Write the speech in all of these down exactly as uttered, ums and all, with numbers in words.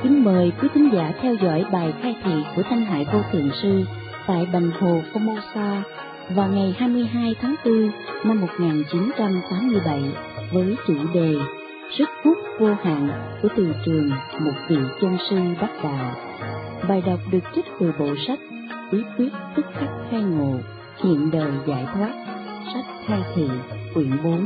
Kính mời quý thính giả theo dõi bài khai thị của Thanh Hải Vô Thượng Sư tại Bành Hồ Formosa vào ngày hai mươi hai tháng tư năm một nghìn chín trăm tám mươi bảy với chủ đề Sức hút vô hạn của từ trường một vị chân sư Đắc Đạo. Bài đọc được trích từ bộ sách Bí quyết tức khắc khai ngộ, hiện đời giải thoát, sách khai thị quyển bốn.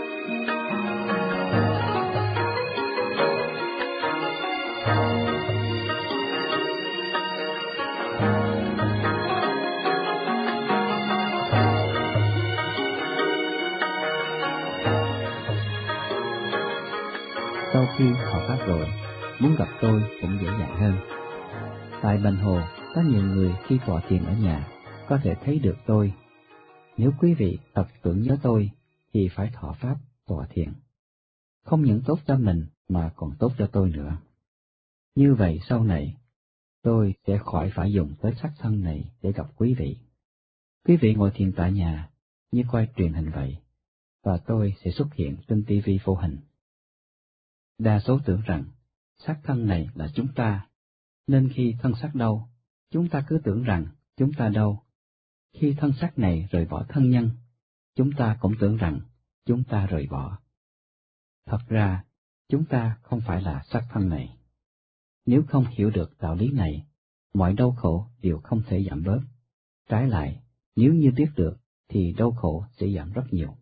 Sau khi họ phát rồi, muốn gặp tôi cũng dễ dàng hơn. Tại Bành Hồ, có nhiều người khi tọa thiền ở nhà có thể thấy được tôi. Nếu quý vị tập tưởng nhớ tôi thì phải thọ pháp tọa thiền. Không những tốt cho mình mà còn tốt cho tôi nữa. Như vậy sau này, tôi sẽ khỏi phải dùng tới xác thân này để gặp quý vị. Quý vị ngồi thiền tại nhà như coi truyền hình vậy, và tôi sẽ xuất hiện trên ti vi vô hình. Đa số tưởng rằng xác thân này là chúng ta, nên khi thân xác đau, chúng ta cứ tưởng rằng chúng ta đau. Khi thân xác này rời bỏ thân nhân, chúng ta cũng tưởng rằng chúng ta rời bỏ. Thật ra, chúng ta không phải là xác thân này. Nếu không hiểu được đạo lý này, mọi đau khổ đều không thể giảm bớt. Trái lại, nếu như biết được thì đau khổ sẽ giảm rất nhiều.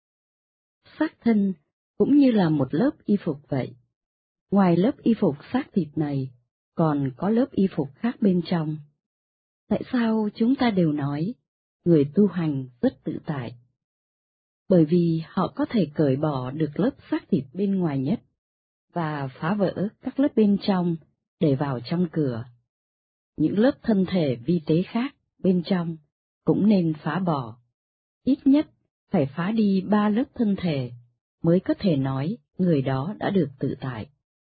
Xác thân cũng như là một lớp y phục vậy. Ngoài lớp y phục xác thịt này, còn có lớp y phục khác bên trong. Tại sao chúng ta đều nói người tu hành rất tự tại? Bởi vì họ có thể cởi bỏ được lớp xác thịt bên ngoài nhất và phá vỡ các lớp bên trong để vào trong cửa. Những lớp thân thể vi tế khác bên trong cũng nên phá bỏ. Ít nhất phải phá đi ba lớp thân thể mới có thể nói người đó đã được tự tại.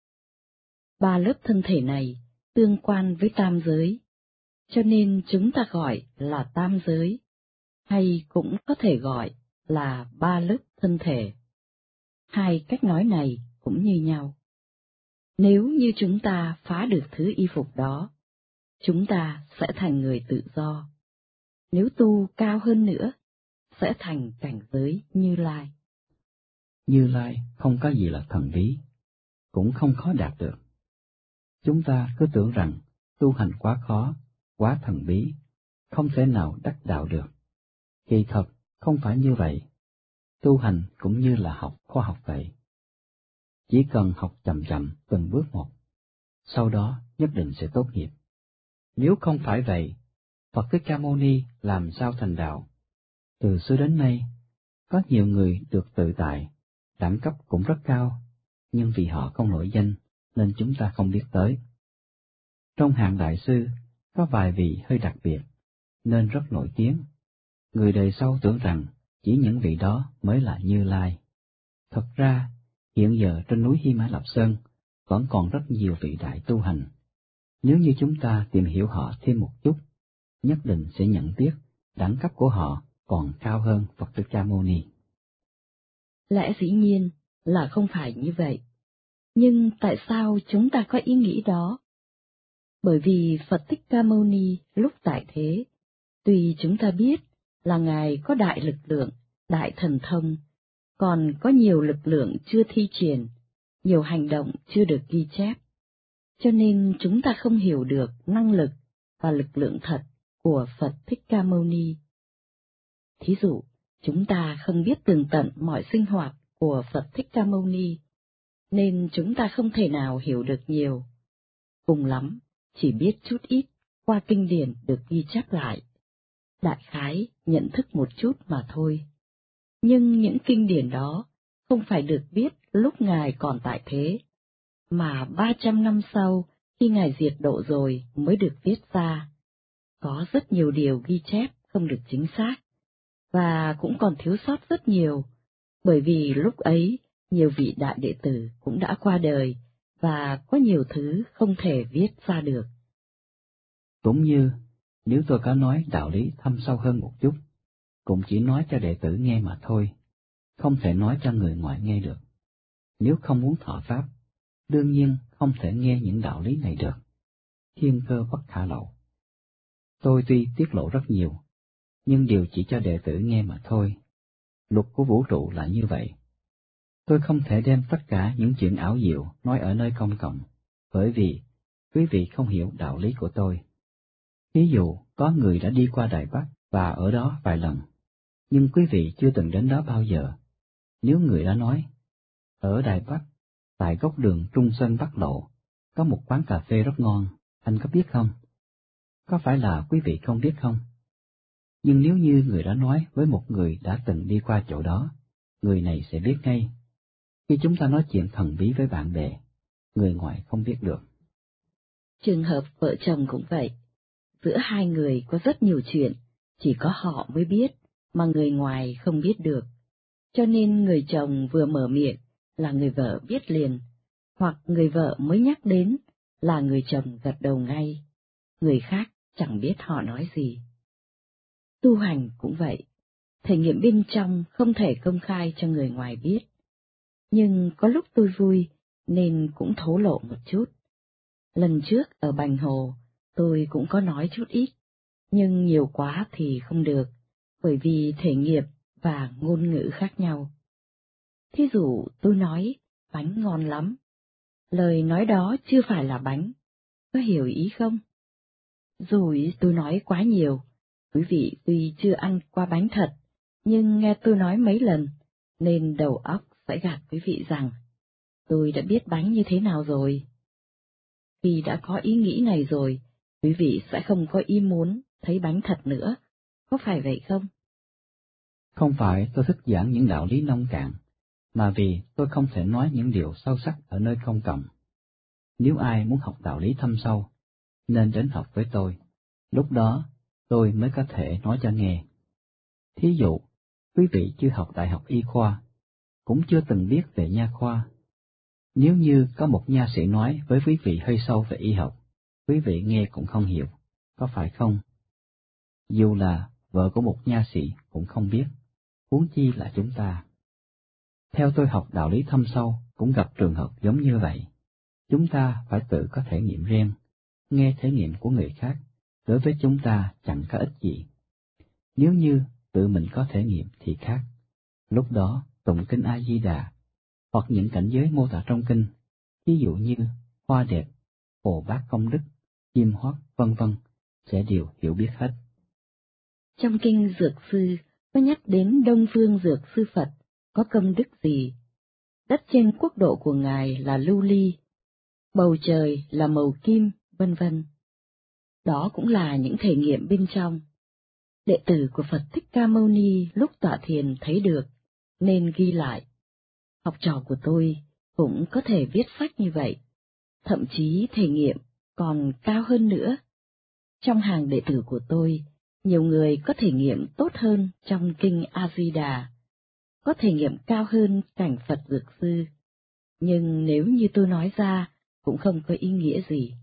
Ba lớp thân thể này tương quan với tam giới, cho nên chúng ta gọi là tam giới, hay cũng có thể gọi là ba lớp thân thể. Hai cách nói này cũng như nhau. Nếu như chúng ta phá được thứ y phục đó, chúng ta sẽ thành người tự do. Nếu tu cao hơn nữa, sẽ thành cảnh giới Như Lai. Như Lai không có gì là thần bí, cũng không khó đạt được. Chúng ta cứ tưởng rằng tu hành quá khó, quá thần bí, không thể nào đắc đạo được. Kỳ thật không phải như vậy. Tu hành cũng như là học khoa học vậy. Chỉ cần học chậm chậm từng bước một, sau đó nhất định sẽ tốt nghiệp. Nếu không phải vậy, Phật Thích Ca Mâu Ni làm sao thành đạo? Từ xưa đến nay, có nhiều người được tự tại, đẳng cấp cũng rất cao, nhưng vì họ không nổi danh nên chúng ta không biết tới. Trong hàng đại sư, có vài vị hơi đặc biệt, nên rất nổi tiếng. Người đời sau tưởng rằng chỉ những vị đó mới là Như Lai. Thật ra, hiện giờ trên núi Hy Mã Lạp Sơn vẫn còn rất nhiều vị đại tu hành. Nếu như chúng ta tìm hiểu họ thêm một chút, nhất định sẽ nhận biết đẳng cấp của họ còn cao hơn Phật Thích Ca Mâu Ni. Lẽ dĩ nhiên là không phải như vậy. Nhưng tại sao chúng ta có ý nghĩ đó? Bởi vì Phật Thích Ca Mâu Ni lúc tại thế, tuy chúng ta biết là Ngài có đại lực lượng, đại thần thông, còn có nhiều lực lượng chưa thi triển, nhiều hành động chưa được ghi chép, cho nên chúng ta không hiểu được năng lực và lực lượng thật của Phật Thích Ca Mâu Ni. Thí dụ, chúng ta không biết tường tận mọi sinh hoạt của Phật Thích Ca Mâu Ni, nên chúng ta không thể nào hiểu được nhiều. Cùng lắm, chỉ biết chút ít qua kinh điển được ghi chép lại. Đại khái nhận thức một chút mà thôi. Nhưng những kinh điển đó không phải được viết lúc Ngài còn tại thế, mà ba trăm năm sau khi Ngài diệt độ rồi mới được viết ra. Có rất nhiều điều ghi chép không được chính xác, và cũng còn thiếu sót rất nhiều, bởi vì lúc ấy nhiều vị đại đệ tử cũng đã qua đời, và có nhiều thứ không thể viết ra được. Cũng như, nếu tôi có nói đạo lý thâm sâu hơn một chút, cũng chỉ nói cho đệ tử nghe mà thôi, không thể nói cho người ngoài nghe được. Nếu không muốn thọ pháp, đương nhiên không thể nghe những đạo lý này được. Thiên cơ bất khả lộ. Tôi tuy tiết lộ rất nhiều, nhưng điều chỉ cho đệ tử nghe mà thôi. Luật của vũ trụ là như vậy. Tôi không thể đem tất cả những chuyện ảo diệu nói ở nơi công cộng, bởi vì quý vị không hiểu đạo lý của tôi. Ví dụ, có người đã đi qua Đài Bắc và ở đó vài lần, nhưng quý vị chưa từng đến đó bao giờ. Nếu người đã nói, ở Đài Bắc, tại góc đường Trung Sơn Bắc Lộ, có một quán cà phê rất ngon, anh có biết không? Có phải là quý vị không biết không? Nhưng nếu như người đã nói với một người đã từng đi qua chỗ đó, người này sẽ biết ngay. Khi chúng ta nói chuyện thần bí với bạn bè, người ngoài không biết được. Trường hợp vợ chồng cũng vậy. Giữa hai người có rất nhiều chuyện, chỉ có họ mới biết, mà người ngoài không biết được. Cho nên người chồng vừa mở miệng là người vợ biết liền, hoặc người vợ mới nhắc đến là người chồng gật đầu ngay. Người khác chẳng biết họ nói gì. Tu hành cũng vậy, thể nghiệm bên trong không thể công khai cho người ngoài biết. Nhưng có lúc tôi vui, nên cũng thổ lộ một chút. Lần trước ở Bành Hồ, tôi cũng có nói chút ít, nhưng nhiều quá thì không được, bởi vì thể nghiệp và ngôn ngữ khác nhau. Thí dụ tôi nói, bánh ngon lắm. Lời nói đó chưa phải là bánh, có hiểu ý không? Rồi tôi nói quá nhiều, quý vị tuy chưa ăn qua bánh thật, nhưng nghe tôi nói mấy lần, nên đầu óc sẽ gạt quý vị rằng, tôi đã biết bánh như thế nào rồi. Vì đã có ý nghĩ này rồi, quý vị sẽ không có ý muốn thấy bánh thật nữa, có phải vậy không? Không phải tôi thích giảng những đạo lý nông cạn, mà vì tôi không thể nói những điều sâu sắc ở nơi công cộng. Nếu ai muốn học đạo lý thâm sâu, nên đến học với tôi, lúc đó tôi mới có thể nói cho nghe. Thí dụ, quý vị chưa học đại học y khoa, cũng chưa từng biết về nha khoa. Nếu như có một nha sĩ nói với quý vị hơi sâu về y học, quý vị nghe cũng không hiểu, có phải không? Dù là vợ của một nha sĩ cũng không biết, huống chi là chúng ta. Theo tôi học đạo lý thâm sâu cũng gặp trường hợp giống như vậy. Chúng ta phải tự có thể nghiệm riêng, nghe thể nghiệm của người khác, đối với chúng ta chẳng có ích gì. Nếu như tự mình có thể nghiệm thì khác. Lúc đó tụng kinh A-di-đà, hoặc những cảnh giới mô tả trong kinh, ví dụ như hoa đẹp, hồ bát công đức, chim hót, vân vân, sẽ đều hiểu biết hết. Trong kinh Dược Sư có nhắc đến Đông Phương Dược Sư Phật có công đức gì? Đất trên quốc độ của Ngài là lưu ly, bầu trời là màu kim, vân vân. Đó cũng là những thể nghiệm bên trong. Đệ tử của Phật Thích Ca Mâu Ni lúc tọa thiền thấy được, nên ghi lại. Học trò của tôi cũng có thể viết sách như vậy, thậm chí thể nghiệm còn cao hơn nữa. Trong hàng đệ tử của tôi, nhiều người có thể nghiệm tốt hơn trong kinh A-di-đà, có thể nghiệm cao hơn cảnh Phật Dược Sư, nhưng nếu như tôi nói ra, cũng không có ý nghĩa gì.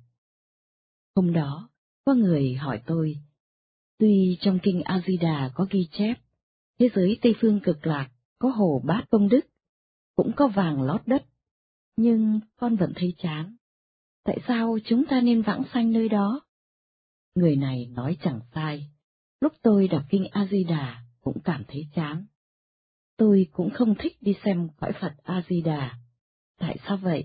Hôm đó, có người hỏi tôi, tuy trong kinh A-di-đà có ghi chép, thế giới Tây Phương Cực Lạc có hồ Bát Công Đức, cũng có vàng lót đất, nhưng con vẫn thấy chán. Tại sao chúng ta nên vãng sanh nơi đó? Người này nói chẳng sai, lúc tôi đọc kinh A-di-đà cũng cảm thấy chán. Tôi cũng không thích đi xem cõi Phật A-di-đà. Tại sao vậy?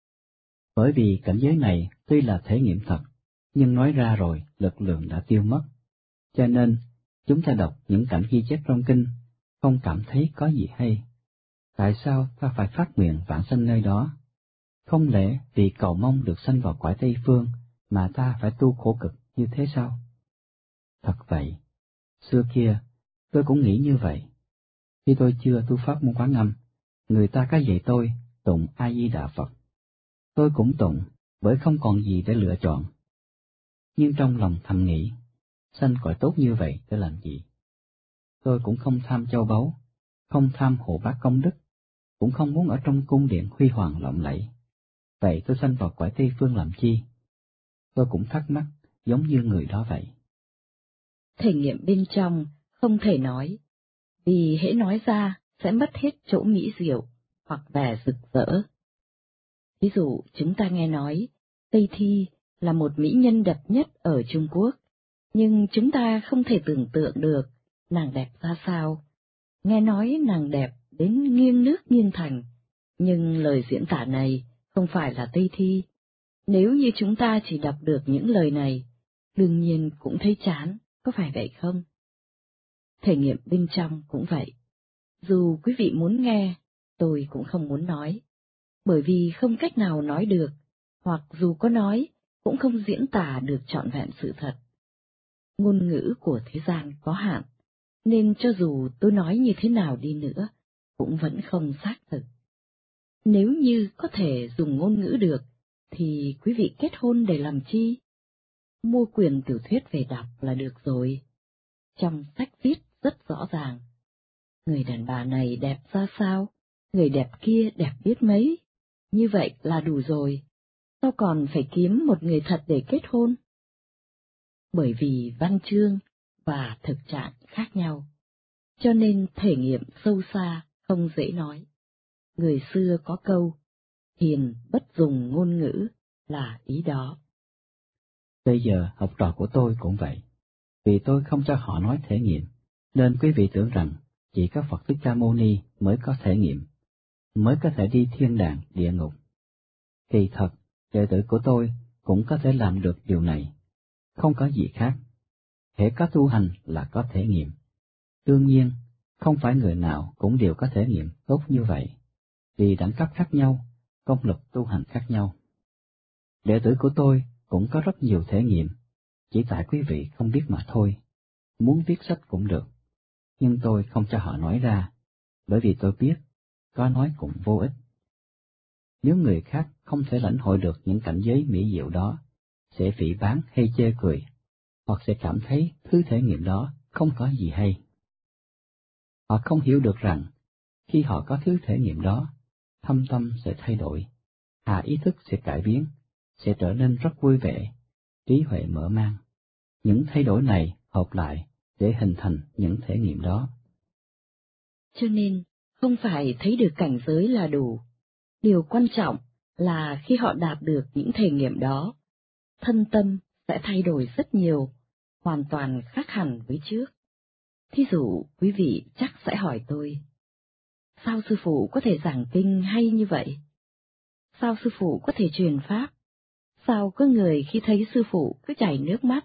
Bởi vì cảnh giới này tuy là thể nghiệm thật, nhưng nói ra rồi lực lượng đã tiêu mất. Cho nên, chúng ta đọc những cảnh ghi chép trong kinh, không cảm thấy có gì hay. Tại sao ta phải phát nguyện vãng sanh nơi đó? Không lẽ vì cầu mong được sanh vào cõi Tây Phương mà ta phải tu khổ cực như thế sao? Thật vậy, xưa kia, tôi cũng nghĩ như vậy. Khi tôi chưa tu pháp môn Quán Âm, người ta có dạy tôi tụng A-di-đà Phật. Tôi cũng tụng, bởi không còn gì để lựa chọn. Nhưng trong lòng thầm nghĩ, sanh cõi tốt như vậy để làm gì? Tôi cũng không tham châu báu, không tham hộ bát công đức, cũng không muốn ở trong cung điện huy hoàng lộng lẫy. Vậy tôi sanh vào cõi Tây Phương làm chi? Tôi cũng thắc mắc, giống như người đó vậy. Thể nghiệm bên trong không thể nói, vì hễ nói ra sẽ mất hết chỗ mỹ diệu hoặc vẻ rực rỡ. Ví dụ chúng ta nghe nói Tây Thi là một mỹ nhân đẹp nhất ở Trung Quốc, nhưng chúng ta không thể tưởng tượng được nàng đẹp ra sao. Nghe nói nàng đẹp đến nghiêng nước nghiêng thành, nhưng lời diễn tả này không phải là Tây Thi. Nếu như chúng ta chỉ đọc được những lời này, đương nhiên cũng thấy chán, có phải vậy không? Thể nghiệm bên trong cũng vậy. Dù quý vị muốn nghe, tôi cũng không muốn nói, bởi vì không cách nào nói được, hoặc dù có nói, cũng không diễn tả được trọn vẹn sự thật. Ngôn ngữ của thế gian có hạn, nên cho dù tôi nói như thế nào đi nữa, cũng vẫn không xác thực. Nếu như có thể dùng ngôn ngữ được, thì quý vị kết hôn để làm chi? Mua quyền tiểu thuyết về đọc là được rồi. Trong sách viết rất rõ ràng. Người đàn bà này đẹp ra sao, người đẹp kia đẹp biết mấy. Như vậy là đủ rồi. Sao còn phải kiếm một người thật để kết hôn? Bởi vì văn chương và thực trạng khác nhau, cho nên thể nghiệm sâu xa không dễ nói. Người xưa có câu, hiền bất dùng ngôn ngữ, là ý đó. Bây giờ học trò của tôi cũng vậy. Vì tôi không cho họ nói thể nghiệm, nên quý vị tưởng rằng chỉ có Phật Thích Ca Mâu Ni mới có thể nghiệm, mới có thể đi thiên đàng, địa ngục. Kỳ thật, đệ tử của tôi cũng có thể làm được điều này, không có gì khác. Hễ có tu hành là có thể nghiệm. Đương nhiên, không phải người nào cũng đều có thể nghiệm tốt như vậy, vì đẳng cấp khác nhau, công lực tu hành khác nhau. Đệ tử của tôi cũng có rất nhiều thể nghiệm, chỉ tại quý vị không biết mà thôi. Muốn viết sách cũng được, nhưng tôi không cho họ nói ra, bởi vì tôi biết, có nói cũng vô ích. Nếu người khác không thể lãnh hội được những cảnh giới mỹ diệu đó, sẽ phỉ báng hay chê cười, hoặc sẽ cảm thấy thứ thể nghiệm đó không có gì hay. Họ không hiểu được rằng, khi họ có thứ thể nghiệm đó, thâm tâm sẽ thay đổi, hạ ý thức sẽ cải biến, sẽ trở nên rất vui vẻ, trí huệ mở mang. Những thay đổi này hợp lại để hình thành những thể nghiệm đó. Cho nên, không phải thấy được cảnh giới là đủ. Điều quan trọng là khi họ đạt được những thể nghiệm đó, thân tâm sẽ thay đổi rất nhiều, hoàn toàn khác hẳn với trước. Thí dụ, quý vị chắc sẽ hỏi tôi, sao sư phụ có thể giảng kinh hay như vậy? Sao sư phụ có thể truyền pháp? Sao có người khi thấy sư phụ cứ chảy nước mắt?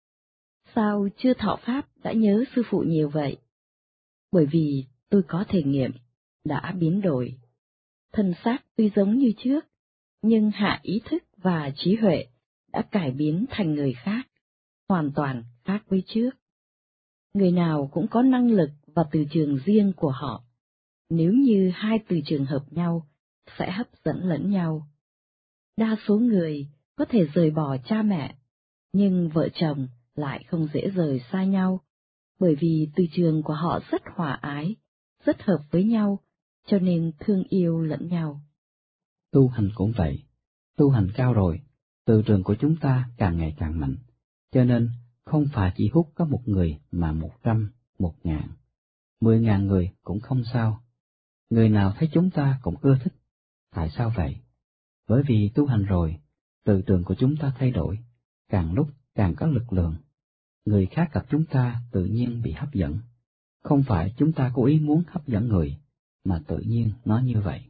Sao chưa thọ pháp đã nhớ sư phụ nhiều vậy? Bởi vì tôi có thể nghiệm, đã biến đổi. Thân xác tuy giống như trước, nhưng hạ ý thức và trí huệ đã cải biến thành người khác, hoàn toàn khác với trước. Người nào cũng có năng lực và từ trường riêng của họ. Nếu như hai từ trường hợp nhau, sẽ hấp dẫn lẫn nhau. Đa số người có thể rời bỏ cha mẹ, nhưng vợ chồng lại không dễ rời xa nhau, bởi vì từ trường của họ rất hòa ái, rất hợp với nhau, cho nên thương yêu lẫn nhau. Tu hành cũng vậy, tu hành cao rồi, từ trường của chúng ta càng ngày càng mạnh, cho nên không phải chỉ hút có một người mà một trăm, một ngàn, mười ngàn người cũng không sao. Người nào thấy chúng ta cũng ưa thích. Tại sao vậy? Bởi vì tu hành rồi, từ trường của chúng ta thay đổi, càng lúc càng có lực lượng. Người khác gặp chúng ta tự nhiên bị hấp dẫn. Không phải chúng ta cố ý muốn hấp dẫn người, mà tự nhiên nó như vậy.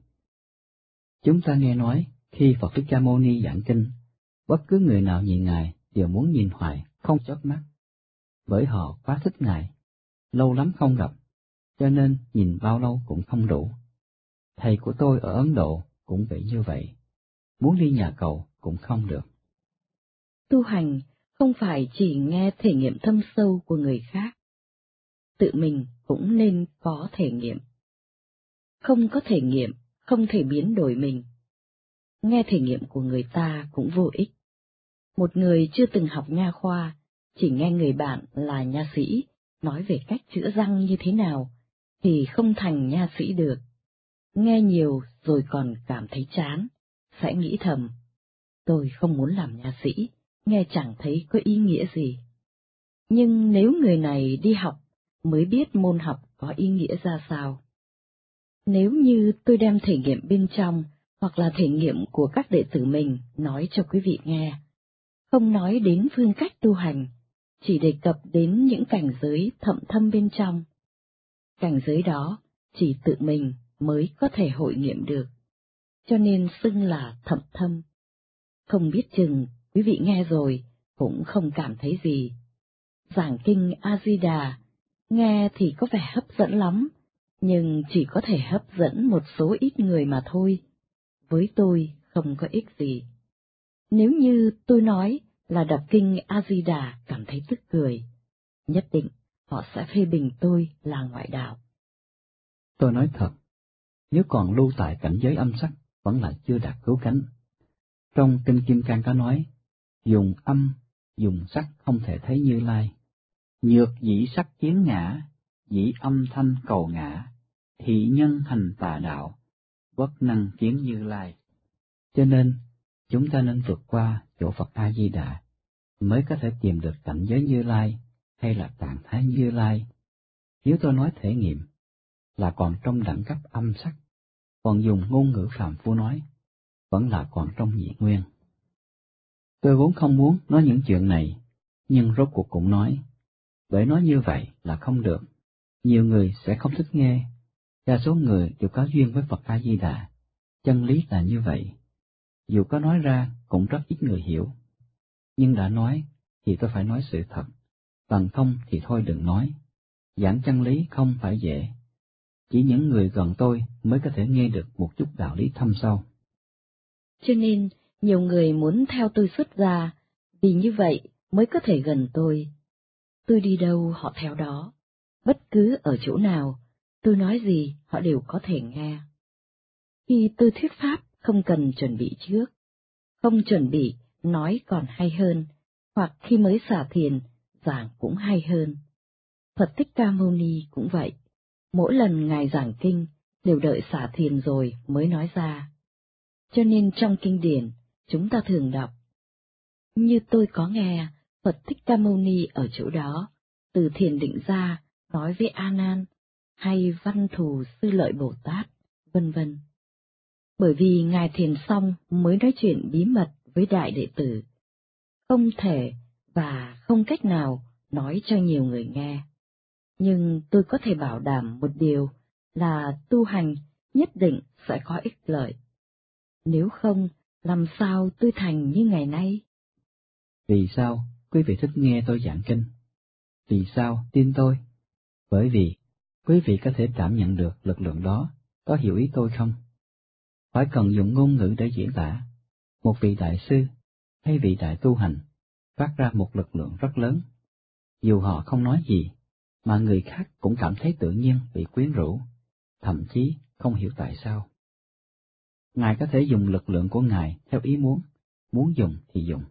Chúng ta nghe nói, khi Phật Thích Ca Mâu Ni giảng kinh, bất cứ người nào nhìn Ngài đều muốn nhìn hoài, không chớp mắt. Bởi họ quá thích Ngài, lâu lắm không gặp, cho nên nhìn bao lâu cũng không đủ. Thầy của tôi ở Ấn Độ cũng bị như vậy, muốn đi nhà cầu cũng không được. Tu hành không phải chỉ nghe thể nghiệm thâm sâu của người khác, tự mình cũng nên có thể nghiệm. Không có thể nghiệm, không thể biến đổi mình. Nghe thể nghiệm của người ta cũng vô ích. Một người chưa từng học nha khoa, chỉ nghe người bạn là nha sĩ nói về cách chữa răng như thế nào, thì không thành nha sĩ được. Nghe nhiều rồi còn cảm thấy chán, sẽ nghĩ thầm, tôi không muốn làm nha sĩ, nghe chẳng thấy có ý nghĩa gì. Nhưng nếu người này đi học, mới biết môn học có ý nghĩa ra sao. Nếu như tôi đem thể nghiệm bên trong hoặc là thể nghiệm của các đệ tử mình nói cho quý vị nghe, không nói đến phương cách tu hành, chỉ đề cập đến những cảnh giới thậm thâm bên trong. Cảnh giới đó chỉ tự mình mới có thể hội nghiệm được, cho nên xưng là thậm thâm. Không biết chừng quý vị nghe rồi cũng không cảm thấy gì. Giảng kinh A-di-đà nghe thì có vẻ hấp dẫn lắm, nhưng chỉ có thể hấp dẫn một số ít người mà thôi. Với tôi không có ích gì. Nếu như tôi nói là đọc kinh A-di-đà cảm thấy tức cười, nhất định họ sẽ phê bình tôi là ngoại đạo. Tôi nói thật, nếu còn lưu tại cảnh giới âm sắc, vẫn là chưa đạt cứu cánh. Trong Kinh Kim Cang có nói, dùng âm, dùng sắc không thể thấy Như Lai. Nhược dĩ sắc kiến ngã, dĩ âm thanh cầu ngã, thị nhân hành tà đạo, bất năng kiến Như Lai. Cho nên, chúng ta nên vượt qua chỗ Phật A-di-đà, mới có thể tìm được cảnh giới Như Lai, hay là trạng thái Như Lai. Nếu tôi nói thể nghiệm, là còn trong đẳng cấp âm sắc, còn dùng ngôn ngữ phàm phu nói, vẫn là còn trong nhị nguyên. Tôi vốn không muốn nói những chuyện này, nhưng rốt cuộc cũng nói, bởi nói như vậy là không được. Nhiều người sẽ không thích nghe, đa số người đều có duyên với Phật A-di-đà, chân lý là như vậy. Dù có nói ra cũng rất ít người hiểu, nhưng đã nói thì tôi phải nói sự thật, bằng không thì thôi đừng nói. Giảng chân lý không phải dễ, chỉ những người gần tôi mới có thể nghe được một chút đạo lý thâm sâu. Cho nên, nhiều người muốn theo tôi xuất gia, vì như vậy mới có thể gần tôi. Tôi đi đâu họ theo đó, bất cứ ở chỗ nào, tôi nói gì họ đều có thể nghe. Khi tôi thuyết pháp không cần chuẩn bị trước, không chuẩn bị nói còn hay hơn, hoặc khi mới xả thiền, giảng cũng hay hơn. Phật Thích Ca Mâu Ni cũng vậy, mỗi lần Ngài giảng kinh đều đợi xả thiền rồi mới nói ra. Cho nên trong kinh điển, chúng ta thường đọc, như tôi có nghe Phật Thích Ca Mâu Ni ở chỗ đó, từ thiền định ra, nói với A Nan, hay Văn Thù Sư Lợi Bồ Tát, vân vân. Bởi vì Ngài thiền xong mới nói chuyện bí mật với đại đệ tử, không thể và không cách nào nói cho nhiều người nghe. Nhưng tôi có thể bảo đảm một điều là tu hành nhất định sẽ có ích lợi. Nếu không, làm sao tôi thành như ngày nay? Vì sao quý vị thích nghe tôi giảng kinh? Vì sao tin tôi? Bởi vì quý vị có thể cảm nhận được lực lượng đó, có hiểu ý tôi không? Phải cần dùng ngôn ngữ để diễn tả. Một vị đại sư hay vị đại tu hành phát ra một lực lượng rất lớn. Dù họ không nói gì, mà người khác cũng cảm thấy tự nhiên bị quyến rũ, thậm chí không hiểu tại sao. Ngài có thể dùng lực lượng của Ngài theo ý muốn, muốn dùng thì dùng.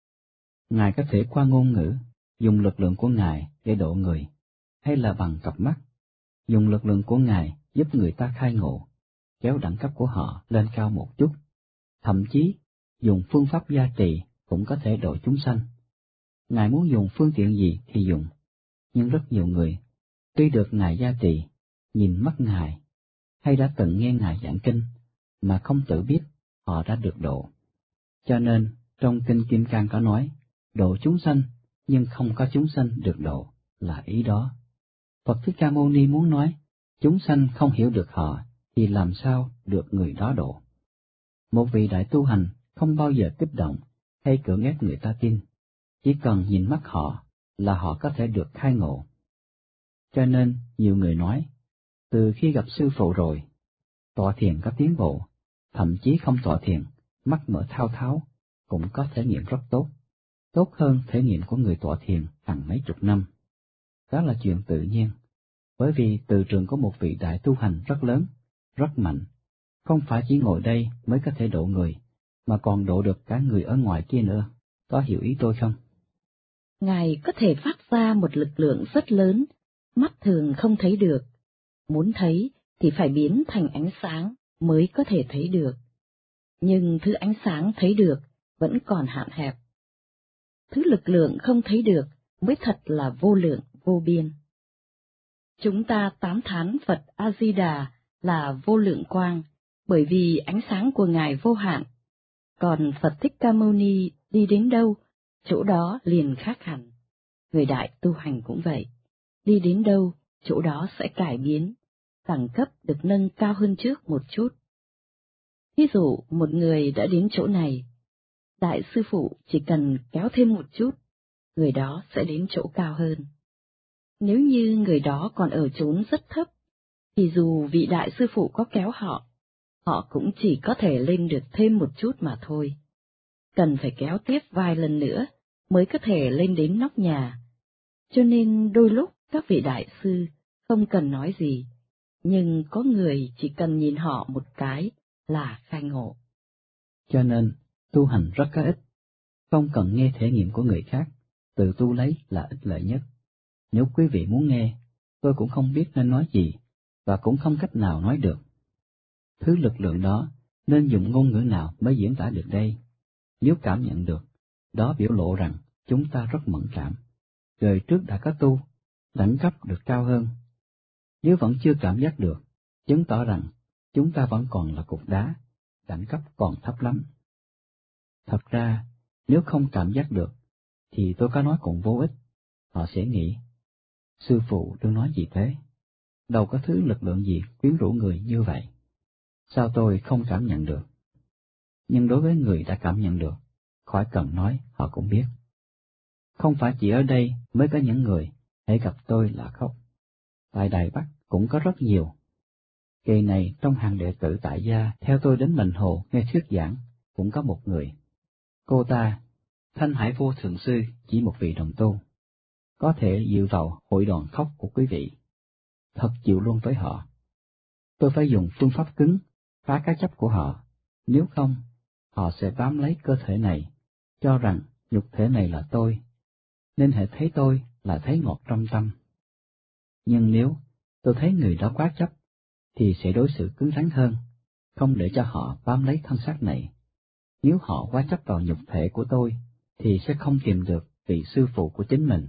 Ngài có thể qua ngôn ngữ, dùng lực lượng của Ngài để độ người, hay là bằng cặp mắt, dùng lực lượng của Ngài giúp người ta khai ngộ, kéo đẳng cấp của họ lên cao một chút. Thậm chí, dùng phương pháp gia trì cũng có thể độ chúng sanh. Ngài muốn dùng phương tiện gì thì dùng, nhưng rất nhiều người, tuy được Ngài gia trì, nhìn mắt Ngài, hay đã từng nghe Ngài giảng kinh, mà không tự biết họ đã được độ. Cho nên, trong Kinh Kim Cang có nói, độ chúng sanh, nhưng không có chúng sanh được độ, là ý đó. Phật Thích Ca Mâu Ni muốn nói, chúng sanh không hiểu được họ, thì làm sao được người đó độ. Một vị đại tu hành không bao giờ kích động hay cưỡng ép người ta tin, chỉ cần nhìn mắt họ là họ có thể được khai ngộ. Cho nên nhiều người nói, từ khi gặp sư phụ rồi, tọa thiền có tiến bộ, thậm chí không tọa thiền, mắt mở thao tháo, cũng có thể nghiệm rất tốt, tốt hơn thể nghiệm của người tọa thiền hàng mấy chục năm. Đó là chuyện tự nhiên, bởi vì từ trường của một vị đại tu hành rất lớn, rất mạnh, không phải chỉ ngồi đây mới có thể độ người, mà còn độ được cả người ở ngoài kia nữa, có hiểu ý tôi không? Ngài có thể phát ra một lực lượng rất lớn, mắt thường không thấy được. Muốn thấy thì phải biến thành ánh sáng mới có thể thấy được. Nhưng thứ ánh sáng thấy được vẫn còn hạn hẹp. Thứ lực lượng không thấy được mới thật là vô lượng, vô biên. Chúng ta tán thán Phật A-di-đà là vô lượng quang, bởi vì ánh sáng của Ngài vô hạn. Còn Phật Thích Ca Mâu Ni đi đến đâu, chỗ đó liền khác hẳn. Người đại tu hành cũng vậy, đi đến đâu, chỗ đó sẽ cải biến, đẳng cấp được nâng cao hơn trước một chút. Ví dụ một người đã đến chỗ này, đại sư phụ chỉ cần kéo thêm một chút, người đó sẽ đến chỗ cao hơn. Nếu như người đó còn ở chốn rất thấp, thì dù vị đại sư phụ có kéo họ, họ cũng chỉ có thể lên được thêm một chút mà thôi. Cần phải kéo tiếp vài lần nữa mới có thể lên đến nóc nhà. Cho nên đôi lúc các vị đại sư không cần nói gì, nhưng có người chỉ cần nhìn họ một cái là khai ngộ. Cho nên, tu hành rất có ích, không cần nghe thể nghiệm của người khác, tự tu lấy là ích lợi nhất. Nếu quý vị muốn nghe, tôi cũng không biết nên nói gì, và cũng không cách nào nói được. Thứ lực lượng đó, nên dùng ngôn ngữ nào mới diễn tả được đây? Nếu cảm nhận được, đó biểu lộ rằng chúng ta rất mẫn cảm. Đời trước đã có tu, đẳng cấp được cao hơn. Nếu vẫn chưa cảm giác được, chứng tỏ rằng chúng ta vẫn còn là cục đá, đẳng cấp còn thấp lắm. Thật ra, nếu không cảm giác được, thì tôi có nói cũng vô ích. Họ sẽ nghĩ, sư phụ đừng nói gì thế? Đâu có thứ lực lượng gì quyến rũ người như vậy? Sao tôi không cảm nhận được? Nhưng đối với người đã cảm nhận được, khỏi cần nói họ cũng biết. Không phải chỉ ở đây mới có những người, hãy gặp tôi là khóc. Tại Đài Bắc cũng có rất nhiều. Kỳ này trong hàng đệ tử tại gia theo tôi đến Mình Hồ nghe thuyết giảng, cũng có một người. Cô ta, Thanh Hải Vô Thượng Sư, chỉ một vị đồng tu. Có thể dự vào hội đoàn khóc của quý vị. Thật chịu luôn với họ. Tôi phải dùng phương pháp cứng, phá cái chấp của họ. Nếu không, họ sẽ bám lấy cơ thể này, cho rằng nhục thể này là tôi, nên hệ thấy tôi là thấy ngọt trong tâm. Nhưng nếu tôi thấy người đó quá chấp, thì sẽ đối xử cứng rắn hơn, không để cho họ bám lấy thân xác này. Nếu họ quá chấp vào nhục thể của tôi, thì sẽ không tìm được vị sư phụ của chính mình.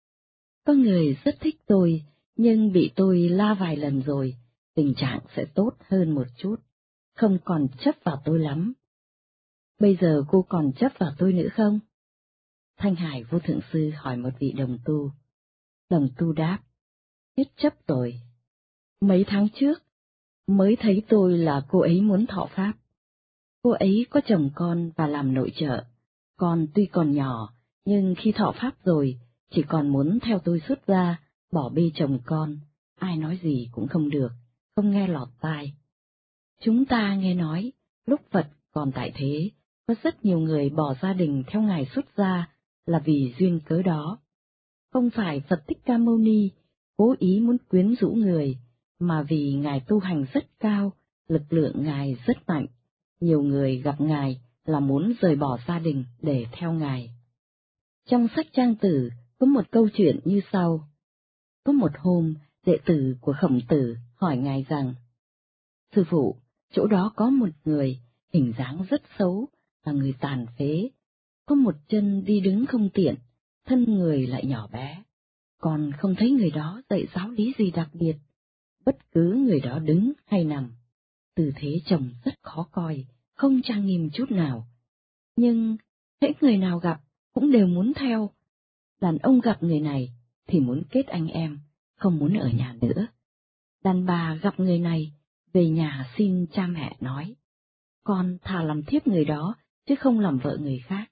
Có người rất thích tôi, nhưng bị tôi la vài lần rồi, tình trạng sẽ tốt hơn một chút, không còn chấp vào tôi lắm. Bây giờ cô còn chấp vào tôi nữa không? Thanh Hải Vô Thượng Sư hỏi một vị đồng tu. Đồng tu đáp, hết chấp rồi. Mấy tháng trước, mới thấy tôi là cô ấy muốn thọ pháp. Cô ấy có chồng con và làm nội trợ, con tuy còn nhỏ, nhưng khi thọ pháp rồi, chỉ còn muốn theo tôi xuất gia, bỏ bê chồng con, ai nói gì cũng không được, không nghe lọt tai. Chúng ta nghe nói, lúc Phật còn tại thế, có rất nhiều người bỏ gia đình theo Ngài xuất gia là vì duyên cớ đó. Không phải Phật Thích Ca Mâu Ni cố ý muốn quyến rũ người, mà vì Ngài tu hành rất cao, lực lượng Ngài rất mạnh. Nhiều người gặp Ngài là muốn rời bỏ gia đình để theo Ngài. Trong sách Trang Tử có một câu chuyện như sau. Có một hôm, đệ tử của Khổng Tử hỏi Ngài rằng, Sư phụ, chỗ đó có một người, hình dáng rất xấu, là người tàn phế, có một chân đi đứng không tiện, thân người lại nhỏ bé, còn không thấy người đó dạy giáo lý gì đặc biệt. Bất cứ người đó đứng hay nằm, tư thế trông rất khó coi, không trang nghiêm chút nào. Nhưng hễ người nào gặp cũng đều muốn theo. Đàn ông gặp người này thì muốn kết anh em, không muốn ở nhà nữa. Đàn bà gặp người này, về nhà xin cha mẹ nói, con thà làm thiếp người đó, chứ không làm vợ người khác.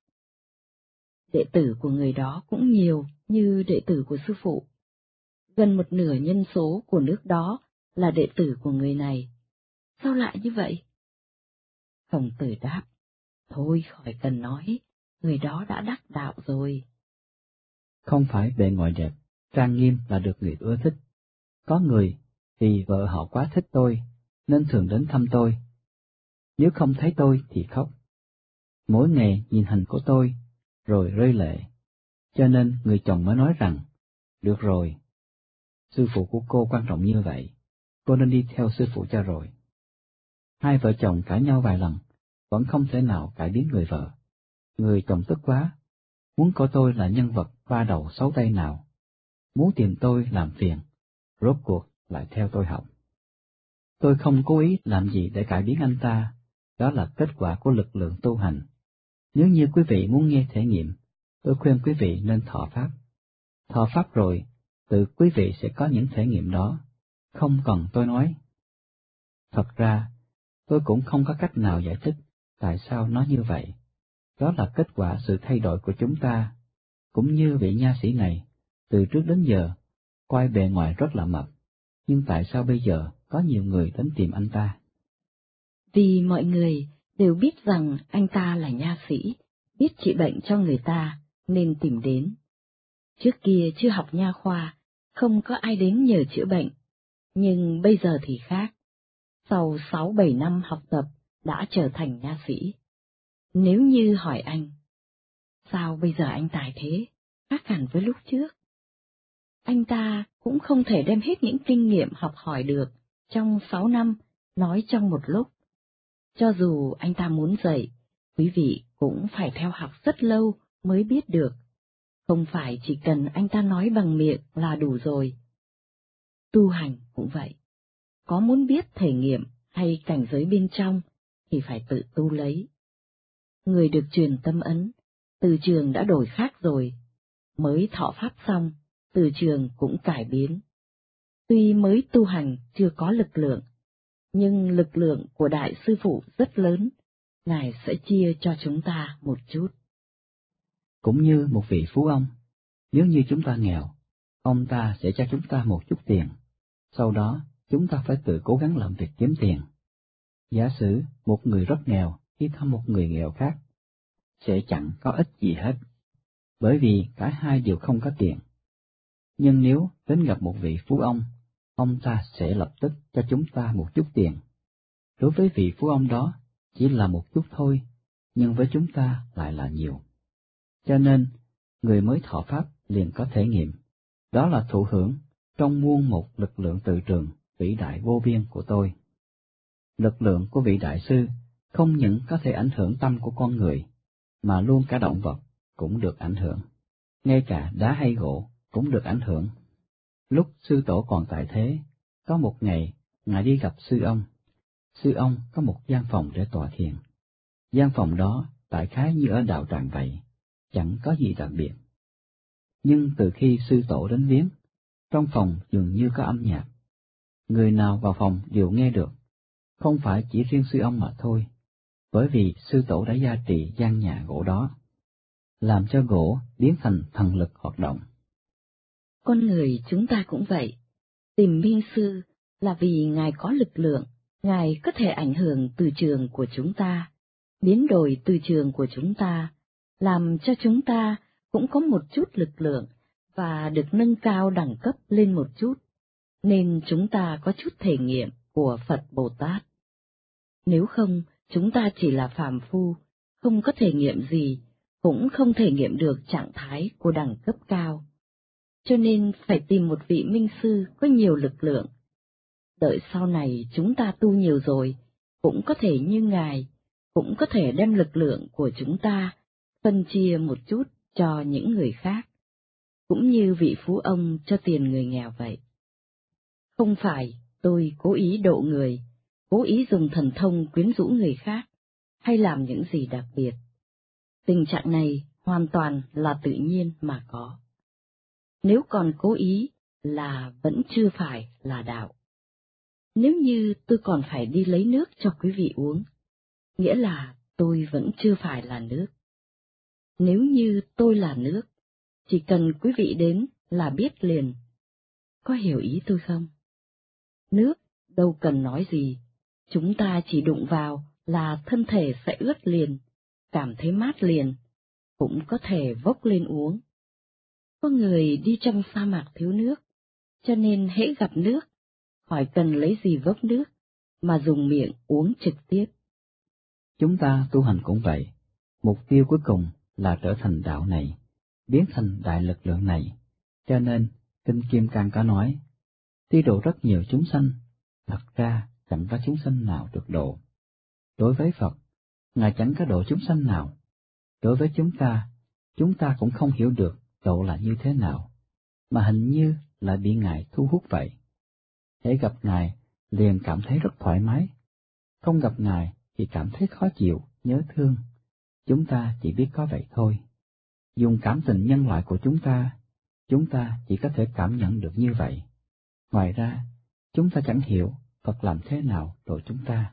Đệ tử của người đó cũng nhiều như đệ tử của sư phụ. Gần một nửa nhân số của nước đó là đệ tử của người này. Sao lại như vậy? Khổng Tử đáp, thôi khỏi cần nói, người đó đã đắc đạo rồi. Không phải bề ngoài đẹp, trang nghiêm là được người ưa thích. Có người, vì vợ họ quá thích tôi, nên thường đến thăm tôi. Nếu không thấy tôi thì khóc. Mỗi ngày nhìn hình của tôi, rồi rơi lệ. Cho nên người chồng mới nói rằng, được rồi, sư phụ của cô quan trọng như vậy, cô nên đi theo sư phụ cho rồi. Hai vợ chồng cãi nhau vài lần, vẫn không thể nào cải biến người vợ. Người chồng tức quá, muốn coi tôi là nhân vật ba đầu sáu tay nào, muốn tìm tôi làm phiền, rốt cuộc lại theo tôi học. Tôi không cố ý làm gì để cải biến anh ta, đó là kết quả của lực lượng tu hành. Nếu như quý vị muốn nghe thể nghiệm, tôi khuyên quý vị nên thọ Pháp. Thọ Pháp rồi, tự quý vị sẽ có những thể nghiệm đó, không cần tôi nói. Thật ra, tôi cũng không có cách nào giải thích tại sao nó như vậy. Đó là kết quả sự thay đổi của chúng ta, cũng như vị nha sĩ này, từ trước đến giờ, coi bề ngoài rất là mập, nhưng tại sao bây giờ có nhiều người đến tìm anh ta? Vì mọi người đều biết rằng anh ta là nha sĩ, biết trị bệnh cho người ta, nên tìm đến. Trước kia chưa học nha khoa, không có ai đến nhờ chữa bệnh, nhưng bây giờ thì khác. Sau sáu bảy năm học tập, đã trở thành nha sĩ. Nếu như hỏi anh, sao bây giờ anh tài thế, khác hẳn với lúc trước? Anh ta cũng không thể đem hết những kinh nghiệm học hỏi được trong sáu năm, nói trong một lúc. Cho dù anh ta muốn dạy, quý vị cũng phải theo học rất lâu mới biết được. Không phải chỉ cần anh ta nói bằng miệng là đủ rồi. Tu hành cũng vậy. Có muốn biết thể nghiệm hay cảnh giới bên trong thì phải tự tu lấy. Người được truyền tâm ấn, từ trường đã đổi khác rồi. Mới thọ pháp xong, từ trường cũng cải biến. Tuy mới tu hành chưa có lực lượng, nhưng lực lượng của Đại Sư Phụ rất lớn, Ngài sẽ chia cho chúng ta một chút. Cũng như một vị phú ông, nếu như chúng ta nghèo, ông ta sẽ cho chúng ta một chút tiền, sau đó chúng ta phải tự cố gắng làm việc kiếm tiền. Giả sử một người rất nghèo đi thăm một người nghèo khác, sẽ chẳng có ích gì hết, bởi vì cả hai đều không có tiền. Nhưng nếu đến gặp một vị phú ông, ông ta sẽ lập tức cho chúng ta một chút tiền. Đối với vị phú ông đó, chỉ là một chút thôi, nhưng với chúng ta lại là nhiều. Cho nên, người mới thọ Pháp liền có thể nghiệm, đó là thụ hưởng trong muôn một lực lượng tự trường vĩ đại vô biên của tôi. Lực lượng của vị đại sư không những có thể ảnh hưởng tâm của con người, mà luôn cả động vật cũng được ảnh hưởng, ngay cả đá hay gỗ cũng được ảnh hưởng. Lúc sư tổ còn tại thế, có một ngày, Ngài đi gặp sư ông. Sư ông có một gian phòng để tọa thiền. Gian phòng đó đại khái như ở đạo tràng vậy, chẳng có gì đặc biệt. Nhưng từ khi sư tổ đến viếng, trong phòng dường như có âm nhạc. Người nào vào phòng đều nghe được, không phải chỉ riêng sư ông mà thôi, bởi vì sư tổ đã gia trì gian nhà gỗ đó, làm cho gỗ biến thành thần lực hoạt động. Con người chúng ta cũng vậy, tìm minh sư là vì Ngài có lực lượng, Ngài có thể ảnh hưởng từ trường của chúng ta, biến đổi từ trường của chúng ta, làm cho chúng ta cũng có một chút lực lượng và được nâng cao đẳng cấp lên một chút, nên chúng ta có chút thể nghiệm của Phật Bồ Tát. Nếu không, chúng ta chỉ là phàm phu, không có thể nghiệm gì, cũng không thể nghiệm được trạng thái của đẳng cấp cao. Cho nên phải tìm một vị minh sư có nhiều lực lượng. Đợi sau này chúng ta tu nhiều rồi, cũng có thể như Ngài, cũng có thể đem lực lượng của chúng ta phân chia một chút cho những người khác, cũng như vị phú ông cho tiền người nghèo vậy. Không phải tôi cố ý độ người, cố ý dùng thần thông quyến rũ người khác, hay làm những gì đặc biệt. Tình trạng này hoàn toàn là tự nhiên mà có. Nếu còn cố ý là vẫn chưa phải là đạo. Nếu như tôi còn phải đi lấy nước cho quý vị uống, nghĩa là tôi vẫn chưa phải là nước. Nếu như tôi là nước, chỉ cần quý vị đến là biết liền. Có hiểu ý tôi không? Nước đâu cần nói gì, chúng ta chỉ đụng vào là thân thể sẽ ướt liền, cảm thấy mát liền, cũng có thể vốc lên uống. Có người đi trong sa mạc thiếu nước, cho nên hễ gặp nước, khỏi cần lấy gì vốc nước, mà dùng miệng uống trực tiếp. Chúng ta tu hành cũng vậy, mục tiêu cuối cùng là trở thành đạo này, biến thành đại lực lượng này, cho nên Kinh Kim Cang có nói, tuy độ rất nhiều chúng sanh, thật ra chẳng có chúng sanh nào được độ. Đối với Phật, Ngài chẳng có độ chúng sanh nào. Đối với chúng ta, chúng ta cũng không hiểu được độ là như thế nào, mà hình như là bị Ngài thu hút vậy. Hễ gặp Ngài liền cảm thấy rất thoải mái. Không gặp Ngài thì cảm thấy khó chịu, nhớ thương. Chúng ta chỉ biết có vậy thôi. Dùng cảm tình nhân loại của chúng ta, chúng ta chỉ có thể cảm nhận được như vậy. Ngoài ra, chúng ta chẳng hiểu Phật làm thế nào độ chúng ta.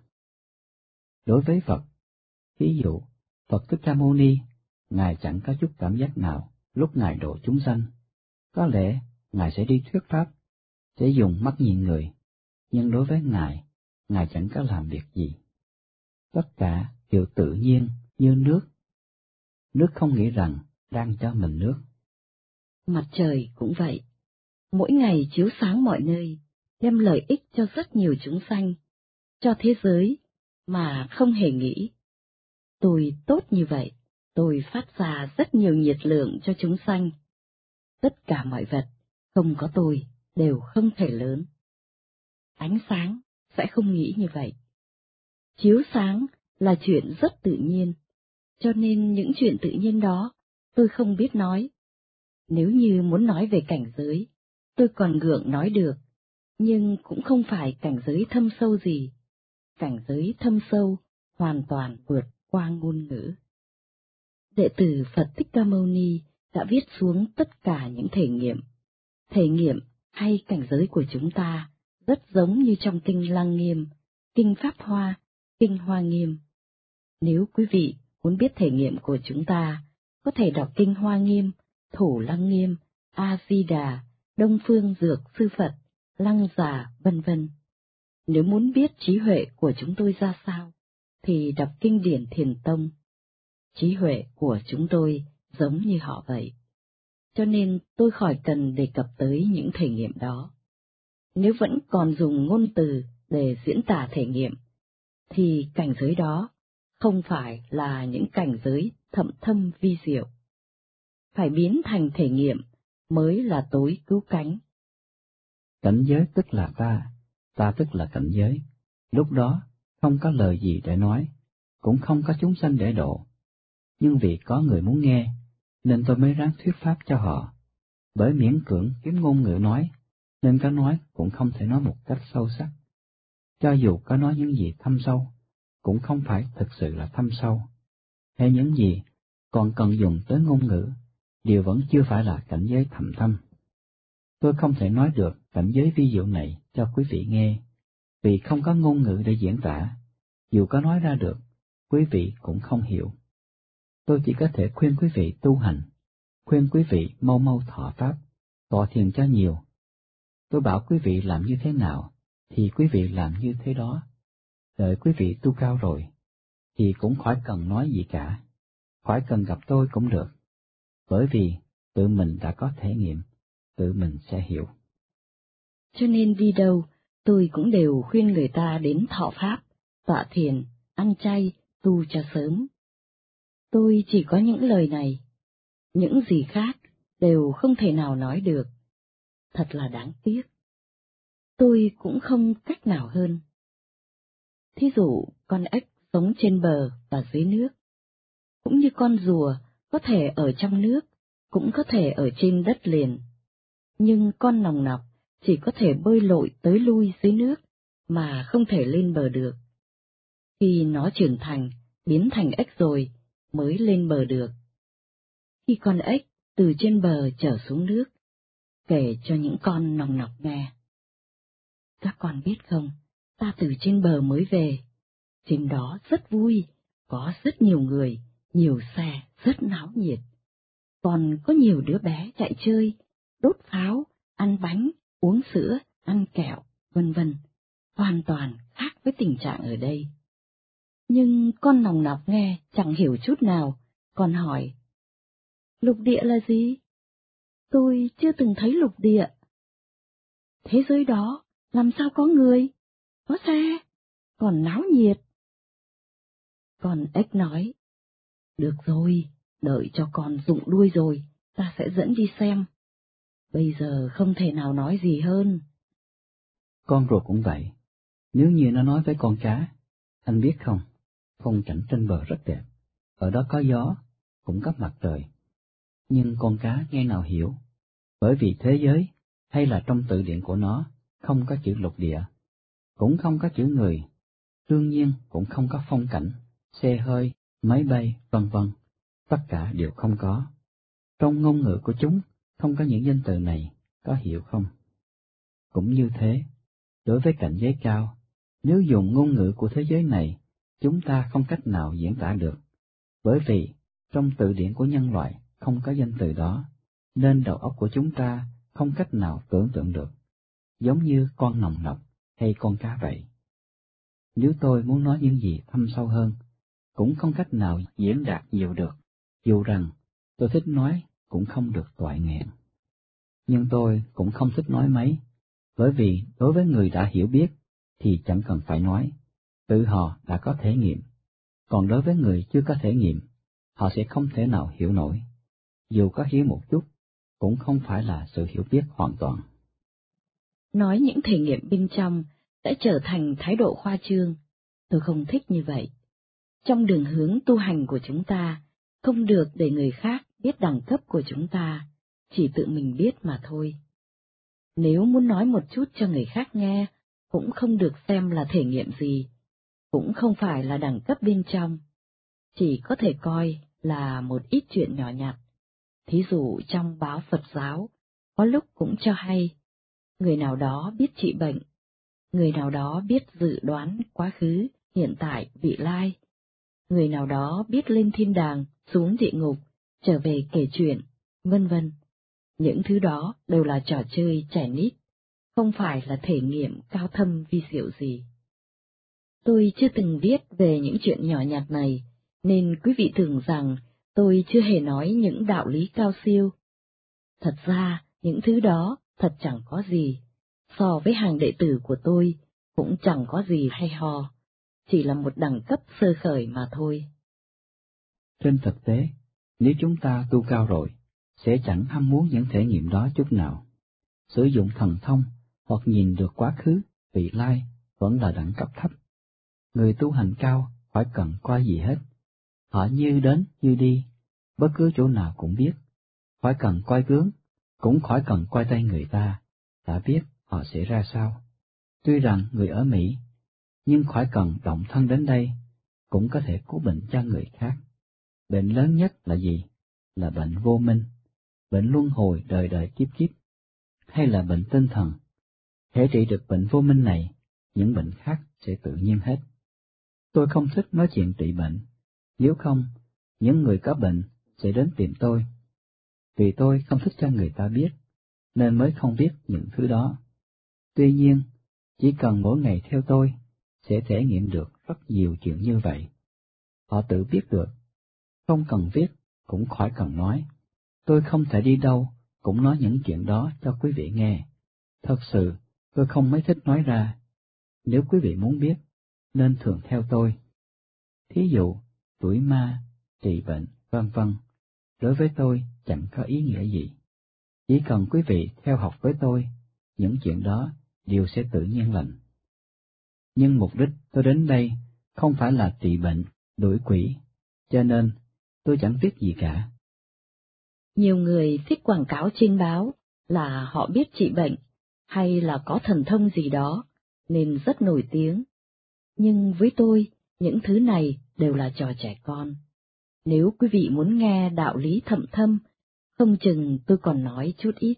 Đối với Phật, ví dụ, Phật Thích Ca Mâu Ni, Ngài chẳng có chút cảm giác nào lúc Ngài độ chúng sanh. Có lẽ Ngài sẽ đi thuyết pháp, sẽ dùng mắt nhìn người, nhưng đối với Ngài, Ngài chẳng có làm việc gì. Tất cả đều tự nhiên như nước. Nước không nghĩ rằng đang cho mình nước. Mặt trời cũng vậy, mỗi ngày chiếu sáng mọi nơi, đem lợi ích cho rất nhiều chúng sanh, cho thế giới, mà không hề nghĩ. Tôi tốt như vậy, tôi phát ra rất nhiều nhiệt lượng cho chúng sanh. Tất cả mọi vật, không có tôi, đều không thể lớn. Ánh sáng sẽ không nghĩ như vậy. Chiếu sáng là chuyện rất tự nhiên, cho nên những chuyện tự nhiên đó tôi không biết nói. Nếu như muốn nói về cảnh giới, tôi còn gượng nói được, nhưng cũng không phải cảnh giới thâm sâu gì. Cảnh giới thâm sâu hoàn toàn vượt qua ngôn ngữ. Đệ tử Phật Thích Ca Mâu Ni đã viết xuống tất cả những thể nghiệm. Thể nghiệm hay cảnh giới của chúng ta rất giống như trong Kinh Lăng Nghiêm, Kinh Pháp Hoa, Kinh Hoa Nghiêm. Nếu quý vị muốn biết thể nghiệm của chúng ta, có thể đọc Kinh Hoa Nghiêm, Thủ Lăng Nghiêm, A Di Đà, Đông Phương Dược Sư Phật, Lăng Già, vân vân. Nếu muốn biết trí huệ của chúng tôi ra sao, thì đọc kinh điển Thiền Tông. Trí huệ của chúng tôi giống như họ vậy. Cho nên tôi khỏi cần đề cập tới những thể nghiệm đó. Nếu vẫn còn dùng ngôn từ để diễn tả thể nghiệm, thì cảnh giới đó không phải là những cảnh giới thậm thâm vi diệu. Phải biến thành thể nghiệm mới là tối cứu cánh. Cảnh giới tức là ta, ta tức là cảnh giới. Lúc đó không có lời gì để nói, cũng không có chúng sanh để độ. Nhưng vì có người muốn nghe, nên tôi mới ráng thuyết pháp cho họ. Bởi miễn cưỡng kiếm ngôn ngữ nói, nên có nói cũng không thể nói một cách sâu sắc. Cho dù có nói những gì thâm sâu, cũng không phải thực sự là thâm sâu. Hay những gì còn cần dùng tới ngôn ngữ, đều vẫn chưa phải là cảnh giới thầm thâm. Tôi không thể nói được cảnh giới vi diệu này cho quý vị nghe, vì không có ngôn ngữ để diễn tả. Dù có nói ra được, quý vị cũng không hiểu. Tôi chỉ có thể khuyên quý vị tu hành, khuyên quý vị mau mau thọ pháp, thọ thiền cho nhiều. Tôi bảo quý vị làm như thế nào, thì quý vị làm như thế đó. Đợi quý vị tu cao rồi, thì cũng khỏi cần nói gì cả, khỏi cần gặp tôi cũng được, bởi vì tự mình đã có thể nghiệm, tự mình sẽ hiểu. Cho nên đi đâu, tôi cũng đều khuyên người ta đến thọ pháp, tọa thiền, ăn chay, tu cho sớm. Tôi chỉ có những lời này, những gì khác đều không thể nào nói được. Thật là đáng tiếc. Tôi cũng không cách nào hơn. Thí dụ, con ếch sống trên bờ và dưới nước, cũng như con rùa có thể ở trong nước, cũng có thể ở trên đất liền. Nhưng con nòng nọc chỉ có thể bơi lội tới lui dưới nước, mà không thể lên bờ được. Khi nó trưởng thành, biến thành ếch rồi, mới lên bờ được. Khi con ếch từ trên bờ trở xuống nước, kể cho những con nòng nọc nghe. Các con biết không, ta từ trên bờ mới về, trên đó rất vui, có rất nhiều người, nhiều xe, rất náo nhiệt. Còn có nhiều đứa bé chạy chơi, đốt pháo, ăn bánh, uống sữa, ăn kẹo, vân vân, hoàn toàn khác với tình trạng ở đây. Nhưng con nòng nọc nghe chẳng hiểu chút nào, còn hỏi, lục địa là gì? Tôi chưa từng thấy lục địa. Thế giới đó làm sao có người, có xe, còn náo nhiệt. Con ếch nói, được rồi, đợi cho con rụng đuôi rồi, ta sẽ dẫn đi xem. Bây giờ không thể nào nói gì hơn. Con ruột cũng vậy, nếu như nó nói với con cá, anh biết không, phong cảnh trên bờ rất đẹp, ở đó có gió, cũng có mặt trời. Nhưng con cá nghe nào hiểu, bởi vì thế giới, hay là trong từ điển của nó, không có chữ lục địa. cũng không có chữ người, đương nhiên cũng không có phong cảnh, xe hơi, máy bay, vân vân, tất cả đều không có. Trong ngôn ngữ của chúng không có những danh từ này, có hiểu không? Cũng như thế, đối với cảnh giới cao, nếu dùng ngôn ngữ của thế giới này, chúng ta không cách nào diễn tả được, bởi vì trong từ điển của nhân loại không có danh từ đó, nên đầu óc của chúng ta không cách nào tưởng tượng được, giống như con nòng nọc hay con cá vậy. Nếu tôi muốn nói những gì thâm sâu hơn, cũng không cách nào diễn đạt nhiều được, dù rằng tôi thích nói cũng không được toại nguyện. Nhưng tôi cũng không thích nói mấy, bởi vì đối với người đã hiểu biết thì chẳng cần phải nói, tự họ đã có thể nghiệm, còn đối với người chưa có thể nghiệm, họ sẽ không thể nào hiểu nổi, dù có hiểu một chút, cũng không phải là sự hiểu biết hoàn toàn. Nói những thể nghiệm bên trong sẽ trở thành thái độ khoa trương, tôi không thích như vậy. Trong đường hướng tu hành của chúng ta, không được để người khác biết đẳng cấp của chúng ta, chỉ tự mình biết mà thôi. Nếu muốn nói một chút cho người khác nghe, cũng không được xem là thể nghiệm gì, cũng không phải là đẳng cấp bên trong, chỉ có thể coi là một ít chuyện nhỏ nhặt. Thí dụ trong báo Phật giáo, có lúc cũng cho hay, người nào đó biết trị bệnh, người nào đó biết dự đoán quá khứ, hiện tại, vị lai, người nào đó biết lên thiên đàng, xuống địa ngục, trở về kể chuyện, vân vân. Những thứ đó đều là trò chơi trẻ nít, không phải là thể nghiệm cao thâm vi diệu gì. Tôi chưa từng viết về những chuyện nhỏ nhặt này, nên quý vị tưởng rằng tôi chưa hề nói những đạo lý cao siêu. Thật ra, những thứ đó thật chẳng có gì, so với hàng đệ tử của tôi, cũng chẳng có gì hay ho, chỉ là một đẳng cấp sơ khởi mà thôi. Trên thực tế, nếu chúng ta tu cao rồi, sẽ chẳng ham muốn những thể nghiệm đó chút nào. Sử dụng thần thông hoặc nhìn được quá khứ, vị lai vẫn là đẳng cấp thấp. Người tu hành cao khỏi cần coi gì hết. Họ như đến như đi, bất cứ chỗ nào cũng biết. Khỏi cần coi gướng, cũng khỏi cần coi tay người ta, đã biết họ sẽ ra sao. Tuy rằng người ở Mỹ, nhưng khỏi cần động thân đến đây, cũng có thể cứu bệnh cho người khác. Bệnh lớn nhất là gì? Là bệnh vô minh, bệnh luân hồi đời đời kiếp kiếp, hay là bệnh tinh thần. Hễ trị được bệnh vô minh này, những bệnh khác sẽ tự nhiên hết. Tôi không thích nói chuyện trị bệnh, nếu không, những người có bệnh sẽ đến tìm tôi. Vì tôi không thích cho người ta biết, nên mới không biết những thứ đó. Tuy nhiên, chỉ cần mỗi ngày theo tôi, sẽ thể nghiệm được rất nhiều chuyện như vậy. Họ tự biết được, không cần viết, cũng khỏi cần nói. Tôi không thể đi đâu, cũng nói những chuyện đó cho quý vị nghe. Thật sự, tôi không mấy thích nói ra. Nếu quý vị muốn biết, nên thường theo tôi. Thí dụ, tuổi ma, trị bệnh, vân vân, đối với tôi chẳng có ý nghĩa gì. Chỉ cần quý vị theo học với tôi, những chuyện đó đều sẽ tự nhiên lành. Nhưng mục đích tôi đến đây không phải là trị bệnh, đuổi quỷ, cho nên tôi chẳng biết gì cả. Nhiều người thích quảng cáo trên báo là họ biết trị bệnh, hay là có thần thông gì đó, nên rất nổi tiếng. Nhưng với tôi, những thứ này đều là trò trẻ con. Nếu quý vị muốn nghe đạo lý thậm thâm, không chừng tôi còn nói chút ít.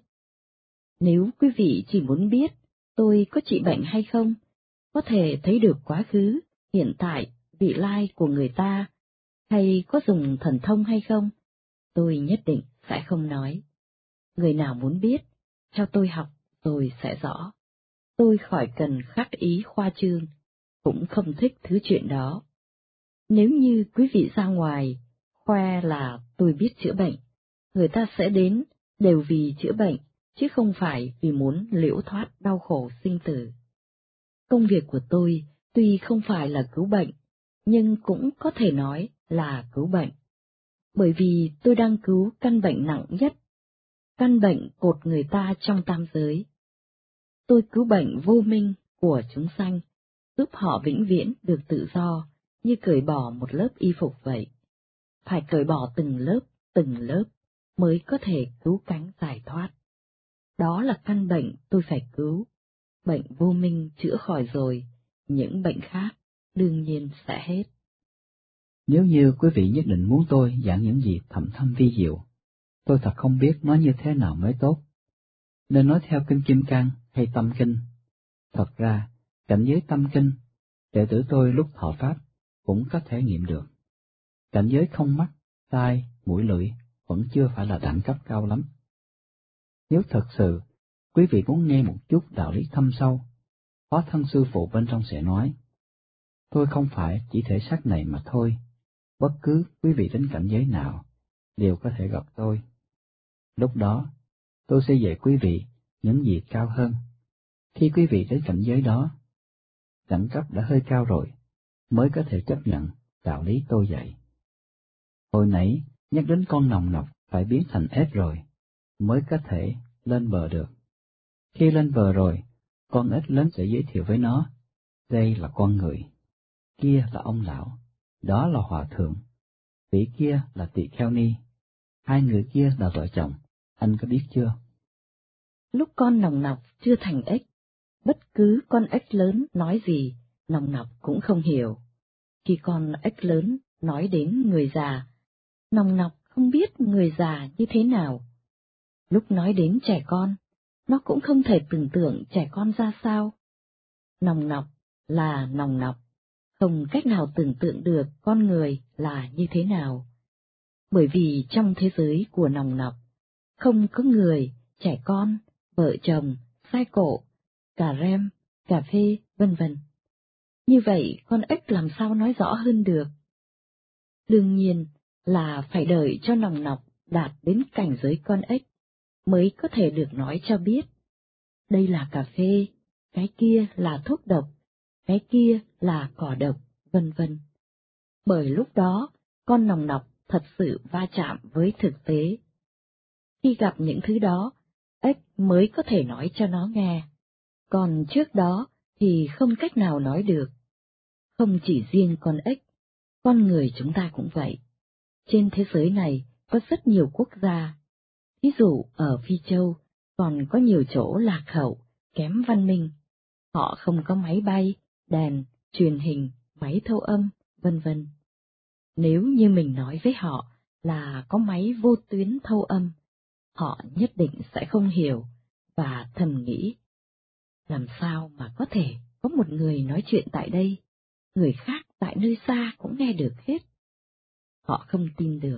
Nếu quý vị chỉ muốn biết tôi có trị bệnh hay không, có thể thấy được quá khứ, hiện tại, vị lai của người ta, hay có dùng thần thông hay không, tôi nhất định sẽ không nói. Người nào muốn biết, theo tôi học rồi sẽ rõ. Tôi khỏi cần khắc ý khoa trương, cũng không thích thứ chuyện đó. Nếu như quý vị ra ngoài, khoe là tôi biết chữa bệnh, người ta sẽ đến đều vì chữa bệnh, chứ không phải vì muốn liễu thoát đau khổ sinh tử. Công việc của tôi tuy không phải là cứu bệnh, nhưng cũng có thể nói là cứu bệnh. Bởi vì tôi đang cứu căn bệnh nặng nhất, căn bệnh cột người ta trong tam giới. Tôi cứu bệnh vô minh của chúng sanh, giúp họ vĩnh viễn được tự do, như cởi bỏ một lớp y phục vậy. Phải cởi bỏ từng lớp, từng lớp, mới có thể cứu cánh giải thoát. Đó là căn bệnh tôi phải cứu, Bệnh vô minh chữa khỏi rồi, những bệnh khác đương nhiên sẽ hết. Nếu như quý vị nhất định muốn tôi giảng những gì thầm thâm vi diệu, tôi thật không biết nói như thế nào mới tốt. Nên nói theo kinh Kim Cang hay tâm kinh. Thật ra, cảnh giới tâm kinh, đệ tử tôi lúc thọ pháp cũng có thể nghiệm được. Cảnh giới không mắt, tai, mũi lưỡi vẫn chưa phải là đẳng cấp cao lắm. Nếu thật sự, quý vị muốn nghe một chút đạo lý thâm sâu, Phó thân sư phụ bên trong sẽ nói, tôi không phải chỉ thể xác này mà thôi, bất cứ quý vị đến cảnh giới nào, đều có thể gặp tôi. Lúc đó, tôi sẽ dạy quý vị những gì cao hơn. Khi quý vị đến cảnh giới đó, đẳng cấp đã hơi cao rồi, mới có thể chấp nhận đạo lý tôi dạy. Hồi nãy, nhắc đến con nòng nọc phải biến thành ếch rồi, mới có thể lên bờ được. Khi lên bờ rồi, con ếch lớn sẽ giới thiệu với nó, đây là con người, kia là ông lão, đó là hòa thượng, vị kia là tỳ kheo ni, hai người kia là vợ chồng, anh có biết chưa? Lúc con nòng nọc chưa thành ếch, bất cứ con ếch lớn nói gì, nòng nọc cũng không hiểu. Khi con ếch lớn nói đến người già, nòng nọc không biết người già như thế nào. Lúc nói đến trẻ con, nó cũng không thể tưởng tượng trẻ con ra sao. Nòng nọc là nòng nọc, không cách nào tưởng tượng được con người là như thế nào. Bởi vì trong thế giới của nòng nọc, không có người, trẻ con, vợ chồng, sai cộ, cà rem, cà phê, vân vân. Như vậy con ếch làm sao nói rõ hơn được? Đương nhiên là phải đợi cho nòng nọc đạt đến cảnh giới con ếch, mới có thể được nói cho biết. Đây là cà phê, cái kia là thuốc độc, cái kia là cỏ độc, vân vân. Bởi lúc đó, con nòng nọc thật sự va chạm với thực tế. Khi gặp những thứ đó, ếch mới có thể nói cho nó nghe, còn trước đó thì không cách nào nói được. Không chỉ riêng con ếch, con người chúng ta cũng vậy. Trên thế giới này có rất nhiều quốc gia. Ví dụ ở Phi Châu còn có nhiều chỗ lạc hậu, kém văn minh. Họ không có máy bay, đèn, truyền hình, máy thâu âm, vân vân. Nếu như mình nói với họ là có máy vô tuyến thâu âm, họ nhất định sẽ không hiểu và thầm nghĩ, làm sao mà có thể có một người nói chuyện tại đây, người khác tại nơi xa cũng nghe được hết. Họ không tin được.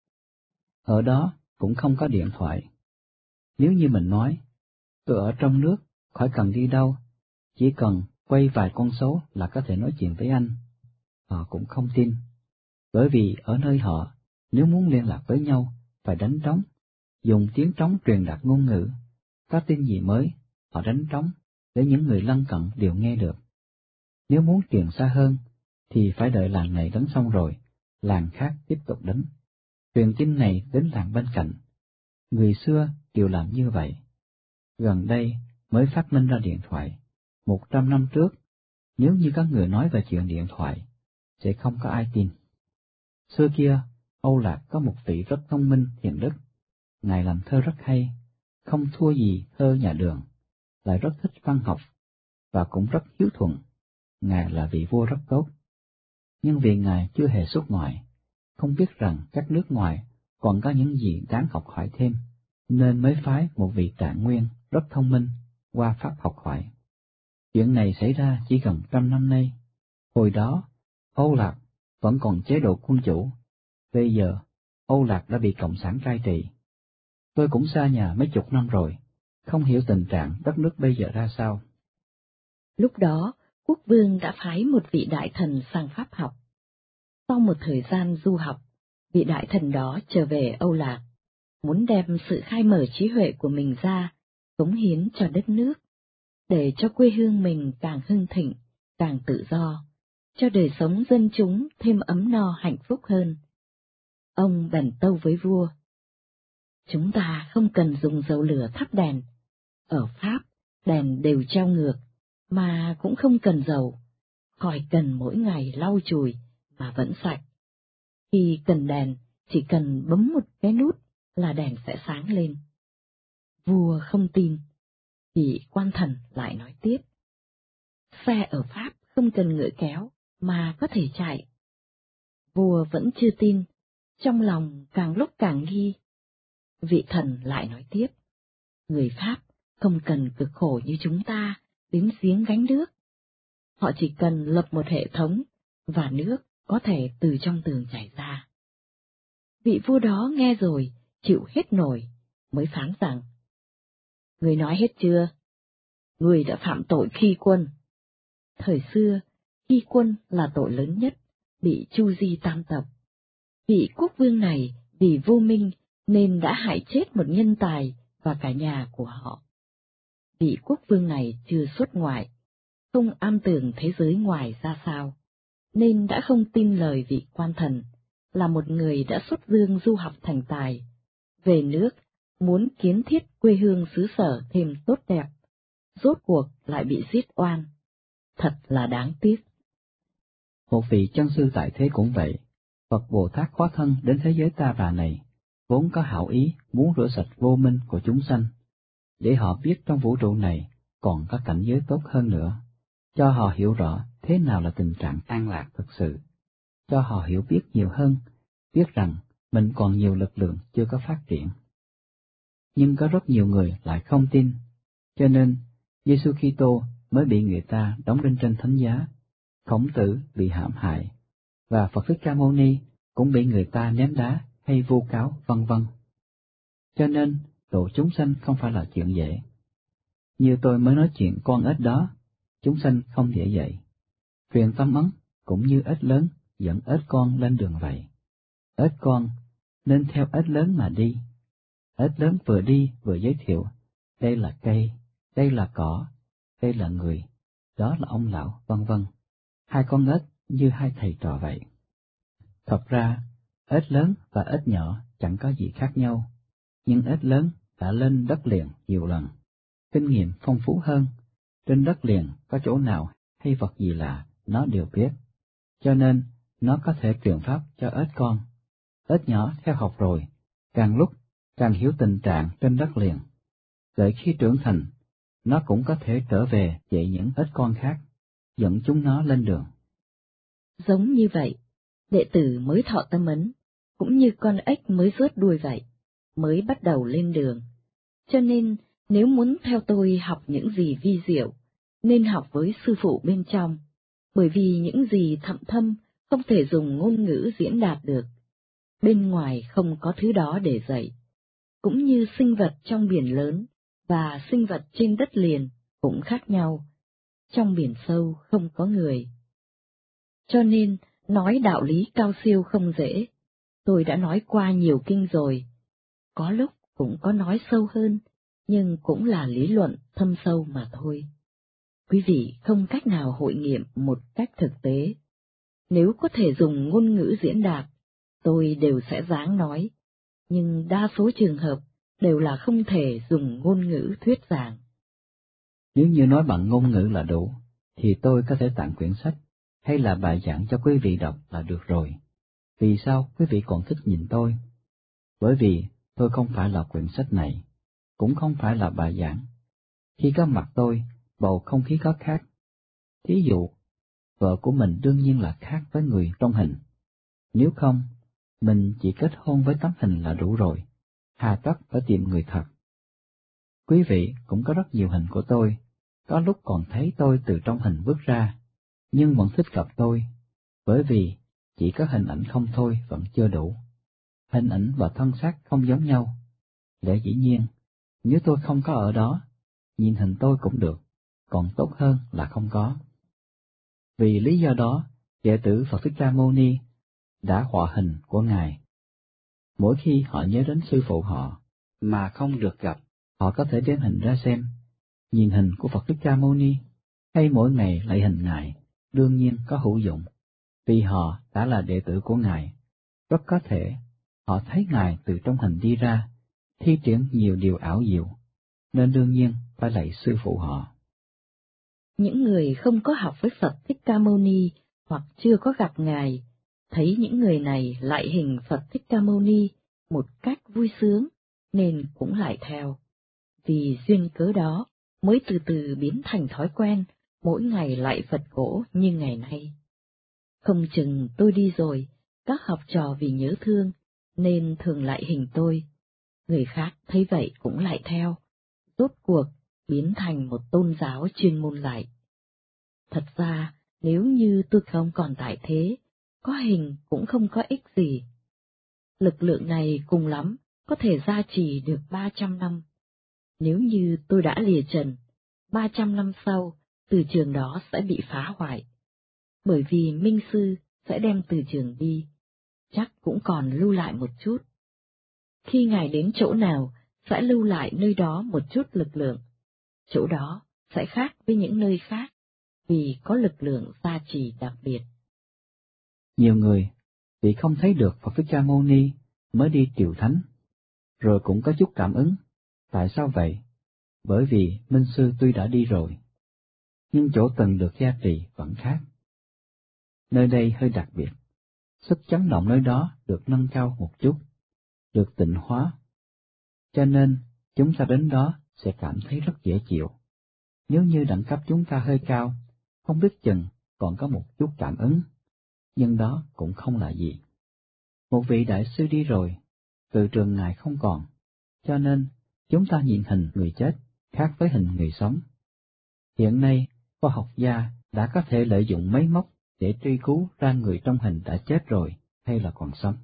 Ở đó cũng không có điện thoại. Nếu như mình nói, tôi ở trong nước, khỏi cần đi đâu, chỉ cần quay vài con số là có thể nói chuyện với anh, họ cũng không tin. Bởi vì ở nơi họ, nếu muốn liên lạc với nhau, phải đánh trống, dùng tiếng trống truyền đạt ngôn ngữ. Có tin gì mới, họ đánh trống, để những người lân cận đều nghe được. Nếu muốn truyền xa hơn, thì phải đợi làng này đánh xong rồi, làng khác tiếp tục đánh. Truyền tin này đến làng bên cạnh. Người xưa đều làm như vậy. Gần đây mới phát minh ra điện thoại. Một trăm năm trước, nếu như có người nói về chuyện điện thoại, sẽ không có ai tin. Xưa kia, Âu Lạc có một vị rất thông minh hiền đức. Ngài làm thơ rất hay, không thua gì thơ nhà Đường, lại rất thích văn học, và cũng rất hiếu thuận. Ngài là vị vua rất tốt. Nhưng vì Ngài chưa hề xuất ngoại, không biết rằng các nước ngoài còn có những gì đáng học hỏi thêm, nên mới phái một vị Trạng Nguyên rất thông minh qua Pháp học hỏi. Chuyện này xảy ra chỉ gần trăm năm nay. Hồi đó, Âu Lạc vẫn còn chế độ quân chủ. Bây giờ, Âu Lạc đã bị Cộng sản cai trị. Tôi cũng xa nhà mấy chục năm rồi, không hiểu tình trạng đất nước bây giờ ra sao. Lúc đó, quốc vương đã phái một vị đại thần sang Pháp học. Sau một thời gian du học, vị đại thần đó trở về Âu Lạc, muốn đem sự khai mở trí huệ của mình ra, cống hiến cho đất nước, để cho quê hương mình càng hưng thịnh, càng tự do, cho đời sống dân chúng thêm ấm no hạnh phúc hơn. Ông bèn tâu với vua: chúng ta không cần dùng dầu lửa thắp đèn. Ở Pháp, đèn đều treo ngược, mà cũng không cần dầu, khỏi cần mỗi ngày lau chùi mà vẫn sạch. Khi cần đèn, chỉ cần bấm một cái nút là đèn sẽ sáng lên. Vua không tin, Vị quan thần lại nói tiếp, xe ở Pháp không cần ngựa kéo mà có thể chạy. Vua vẫn chưa tin, trong lòng càng lúc càng nghi. Vị thần lại nói tiếp, người Pháp không cần cực khổ như chúng ta đến giếng gánh nước. Họ chỉ cần lập một hệ thống, và nước có thể từ trong tường chảy ra. Vị vua đó nghe rồi, chịu hết nổi, mới phán rằng, người nói hết chưa? Người đã phạm tội khi quân. Thời xưa, khi quân là tội lớn nhất, bị chu di tam tộc. Vị quốc vương này vì vô minh nên đã hại chết một nhân tài và cả nhà của họ. Vị quốc vương này chưa xuất ngoại, không am tường thế giới ngoài ra sao, nên đã không tin lời vị quan thần, là một người đã xuất dương du học thành tài, về nước, muốn kiến thiết quê hương xứ sở thêm tốt đẹp, rốt cuộc lại bị giết oan. Thật là đáng tiếc. Một vị chân sư tại thế cũng vậy, Phật Bồ Tát hóa thân đến thế giới ta bà này, vốn có hảo ý muốn rửa sạch vô minh của chúng sanh, để họ biết trong vũ trụ này còn có cảnh giới tốt hơn nữa, cho họ hiểu rõ thế nào là tình trạng an lạc thực sự, cho họ hiểu biết nhiều hơn, biết rằng mình còn nhiều lực lượng chưa có phát triển. Nhưng có rất nhiều người lại không tin, cho nên Giêsu Kitô mới bị người ta đóng đinh trên thánh giá, Khổng Tử bị hãm hại, và Phật Thích Ca Mâu Ni cũng bị người ta ném đá hay vu cáo vân vân. Cho nên độ chúng sanh không phải là chuyện dễ. Như tôi mới nói chuyện con ếch đó, chúng sanh không dễ dậy. Truyền tâm ấn cũng như ếch lớn dẫn ếch con lên đường vậy. Ếch con nên theo ếch lớn mà đi. Ếch lớn vừa đi vừa giới thiệu, đây là cây, đây là cỏ, đây là người, đó là ông lão, vân vân. Hai con ếch như hai thầy trò vậy. Thật ra, ếch lớn và ếch nhỏ chẳng có gì khác nhau, nhưng ếch lớn đã lên đất liền nhiều lần, kinh nghiệm phong phú hơn, trên đất liền có chỗ nào hay vật gì lạ, nó đều biết, cho nên nó có thể truyền pháp cho ếch con. Ếch nhỏ theo học rồi, càng lúc càng hiểu tình trạng trên đất liền, đợi khi trưởng thành, nó cũng có thể trở về dạy những ếch con khác, dẫn chúng nó lên đường. Giống như vậy, đệ tử mới thọ tâm ấn, cũng như con ếch mới rớt đuôi vậy, mới bắt đầu lên đường. Cho nên, nếu muốn theo tôi học những gì vi diệu, nên học với sư phụ bên trong, bởi vì những gì thậm thâm không thể dùng ngôn ngữ diễn đạt được. Bên ngoài không có thứ đó để dạy, cũng như sinh vật trong biển lớn và sinh vật trên đất liền cũng khác nhau. Trong biển sâu không có người. Cho nên, nói đạo lý cao siêu không dễ. Tôi đã nói qua nhiều kinh rồi. Có lúc cũng có nói sâu hơn, nhưng cũng là lý luận thâm sâu mà thôi. Quý vị không cách nào hội nghiệm một cách thực tế. Nếu có thể dùng ngôn ngữ diễn đạt, tôi đều sẽ dáng nói, nhưng đa số trường hợp đều là không thể dùng ngôn ngữ thuyết giảng. Nếu như nói bằng ngôn ngữ là đủ, thì tôi có thể tặng quyển sách, hay là bài giảng cho quý vị đọc là được rồi. Vì sao quý vị còn thích nhìn tôi? Bởi vì tôi không phải là quyển sách này, cũng không phải là bài giảng. Khi có mặt tôi, bầu không khí có khác. Thí dụ, vợ của mình đương nhiên là khác với người trong hình. Nếu không, mình chỉ kết hôn với tấm hình là đủ rồi, hà tất phải tìm người thật. Quý vị cũng có rất nhiều hình của tôi, có lúc còn thấy tôi từ trong hình bước ra, nhưng vẫn thích gặp tôi, bởi vì chỉ có hình ảnh không thôi vẫn chưa đủ. Hình ảnh và thân xác không giống nhau. Lẽ dĩ nhiên, nếu tôi không có ở đó, nhìn hình tôi cũng được, còn tốt hơn là không có. Vì lý do đó, đệ tử Phật Thích Ca Mâu Ni đã họa hình của Ngài. Mỗi khi họ nhớ đến sư phụ họ, mà không được gặp, họ có thể đem hình ra xem, nhìn hình của Phật Thích Ca Mâu Ni, hay mỗi ngày lạy hình Ngài, đương nhiên có hữu dụng, vì họ đã là đệ tử của Ngài. Rất có thể, họ thấy Ngài từ trong hình đi ra, thi triển nhiều điều ảo diệu, nên đương nhiên phải lạy sư phụ họ. Những người không có học với Phật Thích Ca Mâu Ni hoặc chưa có gặp Ngài, thấy những người này lại hình Phật Thích Ca Mâu Ni một cách vui sướng, nên cũng lại theo. Vì duyên cớ đó, mới từ từ biến thành thói quen, mỗi ngày lại Phật gỗ như ngày nay. Không chừng tôi đi rồi, các học trò vì nhớ thương, nên thường lại hình tôi. Người khác thấy vậy cũng lại theo, rốt cuộc biến thành một tôn giáo chuyên môn lại. Thật ra, nếu như tôi không còn tại thế, có hình cũng không có ích gì. Lực lượng này cùng lắm có thể gia trì được ba trăm năm. Nếu như tôi đã lìa trần, ba trăm năm sau, từ trường đó sẽ bị phá hoại. Bởi vì Minh Sư sẽ đem từ trường đi, chắc cũng còn lưu lại một chút. Khi Ngài đến chỗ nào, sẽ lưu lại nơi đó một chút lực lượng. Chỗ đó sẽ khác với những nơi khác, vì có lực lượng gia trì đặc biệt. Nhiều người vì không thấy được Phật Thích Ca Mâu Ni mới đi triều thánh, rồi cũng có chút cảm ứng. Tại sao vậy? Bởi vì Minh Sư tuy đã đi rồi, nhưng chỗ từng được gia trì vẫn khác. Nơi đây hơi đặc biệt, sức chấn động nơi đó được nâng cao một chút, được tịnh hóa. Cho nên, chúng ta đến đó sẽ cảm thấy rất dễ chịu. Nếu như đẳng cấp chúng ta hơi cao, không biết chừng còn có một chút cảm ứng, nhưng đó cũng không là gì. Một vị đại sư đi rồi, từ trường Ngài không còn, cho nên chúng ta nhìn hình người chết khác với hình người sống. Hiện nay, khoa học gia đã có thể lợi dụng máy móc để truy cứu ra người trong hình đã chết rồi hay là còn sống.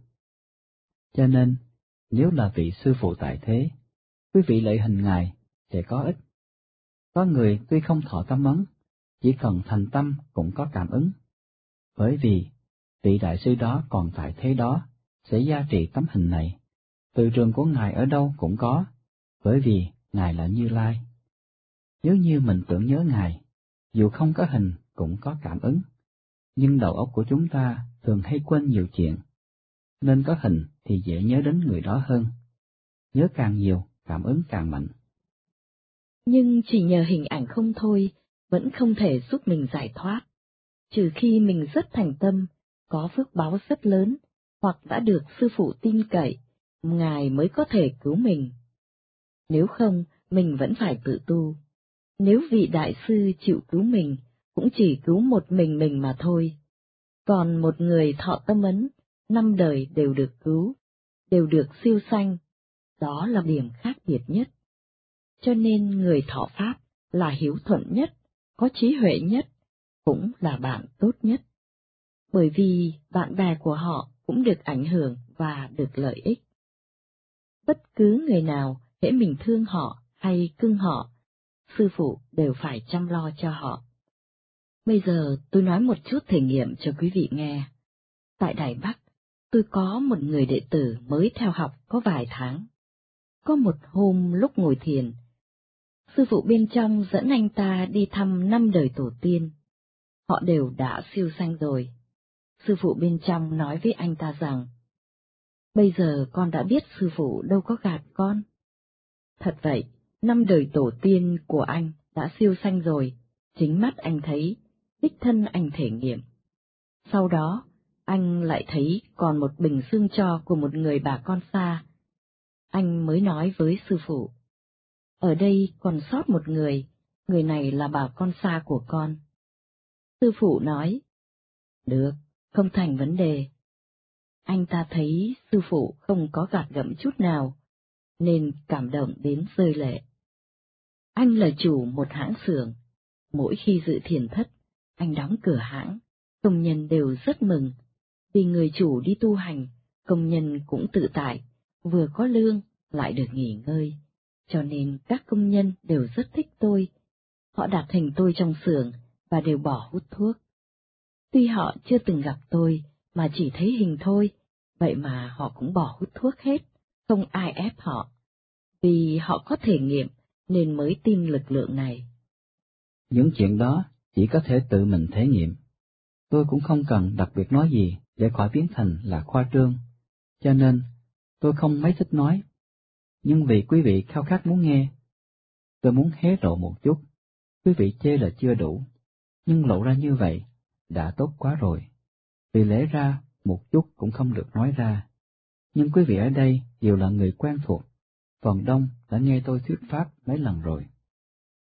Cho nên, nếu là vị sư phụ tại thế, quý vị lợi hình Ngài sẽ có ích. Có người tuy không thọ tâm ấn, chỉ cần thành tâm cũng có cảm ứng. Bởi vì, vị đại sư đó còn tại thế đó, sẽ gia trì tấm hình này. Từ trường của Ngài ở đâu cũng có, bởi vì Ngài là Như Lai. Nếu như mình tưởng nhớ Ngài, dù không có hình cũng có cảm ứng, nhưng đầu óc của chúng ta thường hay quên nhiều chuyện, nên có hình thì dễ nhớ đến người đó hơn. Nhớ càng nhiều, cảm ứng càng mạnh. Nhưng chỉ nhờ hình ảnh không thôi, vẫn không thể giúp mình giải thoát, trừ khi mình rất thành tâm, có phước báo rất lớn, hoặc đã được sư phụ tin cậy, Ngài mới có thể cứu mình. Nếu không, mình vẫn phải tự tu. Nếu vị đại sư chịu cứu mình, cũng chỉ cứu một mình mình mà thôi. Còn một người thọ tâm ấn, năm đời đều được cứu, đều được siêu sanh, đó là điểm khác biệt nhất. Cho nên người thọ Pháp là hiếu thuận nhất, có trí huệ nhất, cũng là bạn tốt nhất. Bởi vì bạn bè của họ cũng được ảnh hưởng và được lợi ích. Bất cứ người nào, hễ mình thương họ hay cưng họ, sư phụ đều phải chăm lo cho họ. Bây giờ tôi nói một chút thể nghiệm cho quý vị nghe. Tại Đài Bắc, tôi có một người đệ tử mới theo học có vài tháng. Có một hôm lúc ngồi thiền, sư phụ bên trong dẫn anh ta đi thăm năm đời tổ tiên. Họ đều đã siêu sanh rồi. Sư phụ bên trong nói với anh ta rằng, bây giờ con đã biết sư phụ đâu có gạt con. Thật vậy, năm đời tổ tiên của anh đã siêu sanh rồi, chính mắt anh thấy, đích thân anh thể nghiệm. Sau đó, anh lại thấy còn một bình xương tro của một người bà con xa. Anh mới nói với sư phụ, ở đây còn sót một người, người này là bà con xa của con. Sư phụ nói, được, không thành vấn đề. Anh ta thấy sư phụ không có gạt gẫm chút nào, nên cảm động đến rơi lệ. Anh là chủ một hãng xưởng, mỗi khi dự thiền thất, anh đóng cửa hãng, công nhân đều rất mừng, vì người chủ đi tu hành, công nhân cũng tự tại, vừa có lương, lại được nghỉ ngơi, cho nên các công nhân đều rất thích tôi. Họ đặt hình tôi trong xưởng và đều bỏ hút thuốc. Tuy họ chưa từng gặp tôi, mà chỉ thấy hình thôi, vậy mà họ cũng bỏ hút thuốc hết, không ai ép họ. Vì họ có thể nghiệm, nên mới tin lực lượng này. Những chuyện đó chỉ có thể tự mình thể nghiệm. Tôi cũng không cần đặc biệt nói gì để khỏi biến thành là khoa trương, cho nên tôi không mấy thích nói. Nhưng vì quý vị khao khát muốn nghe, tôi muốn hé lộ một chút. Quý vị chê là chưa đủ, nhưng lộ ra như vậy đã tốt quá rồi. Vì lẽ ra một chút cũng không được nói ra. Nhưng quý vị ở đây đều là người quen thuộc, phần đông đã nghe tôi thuyết pháp mấy lần rồi.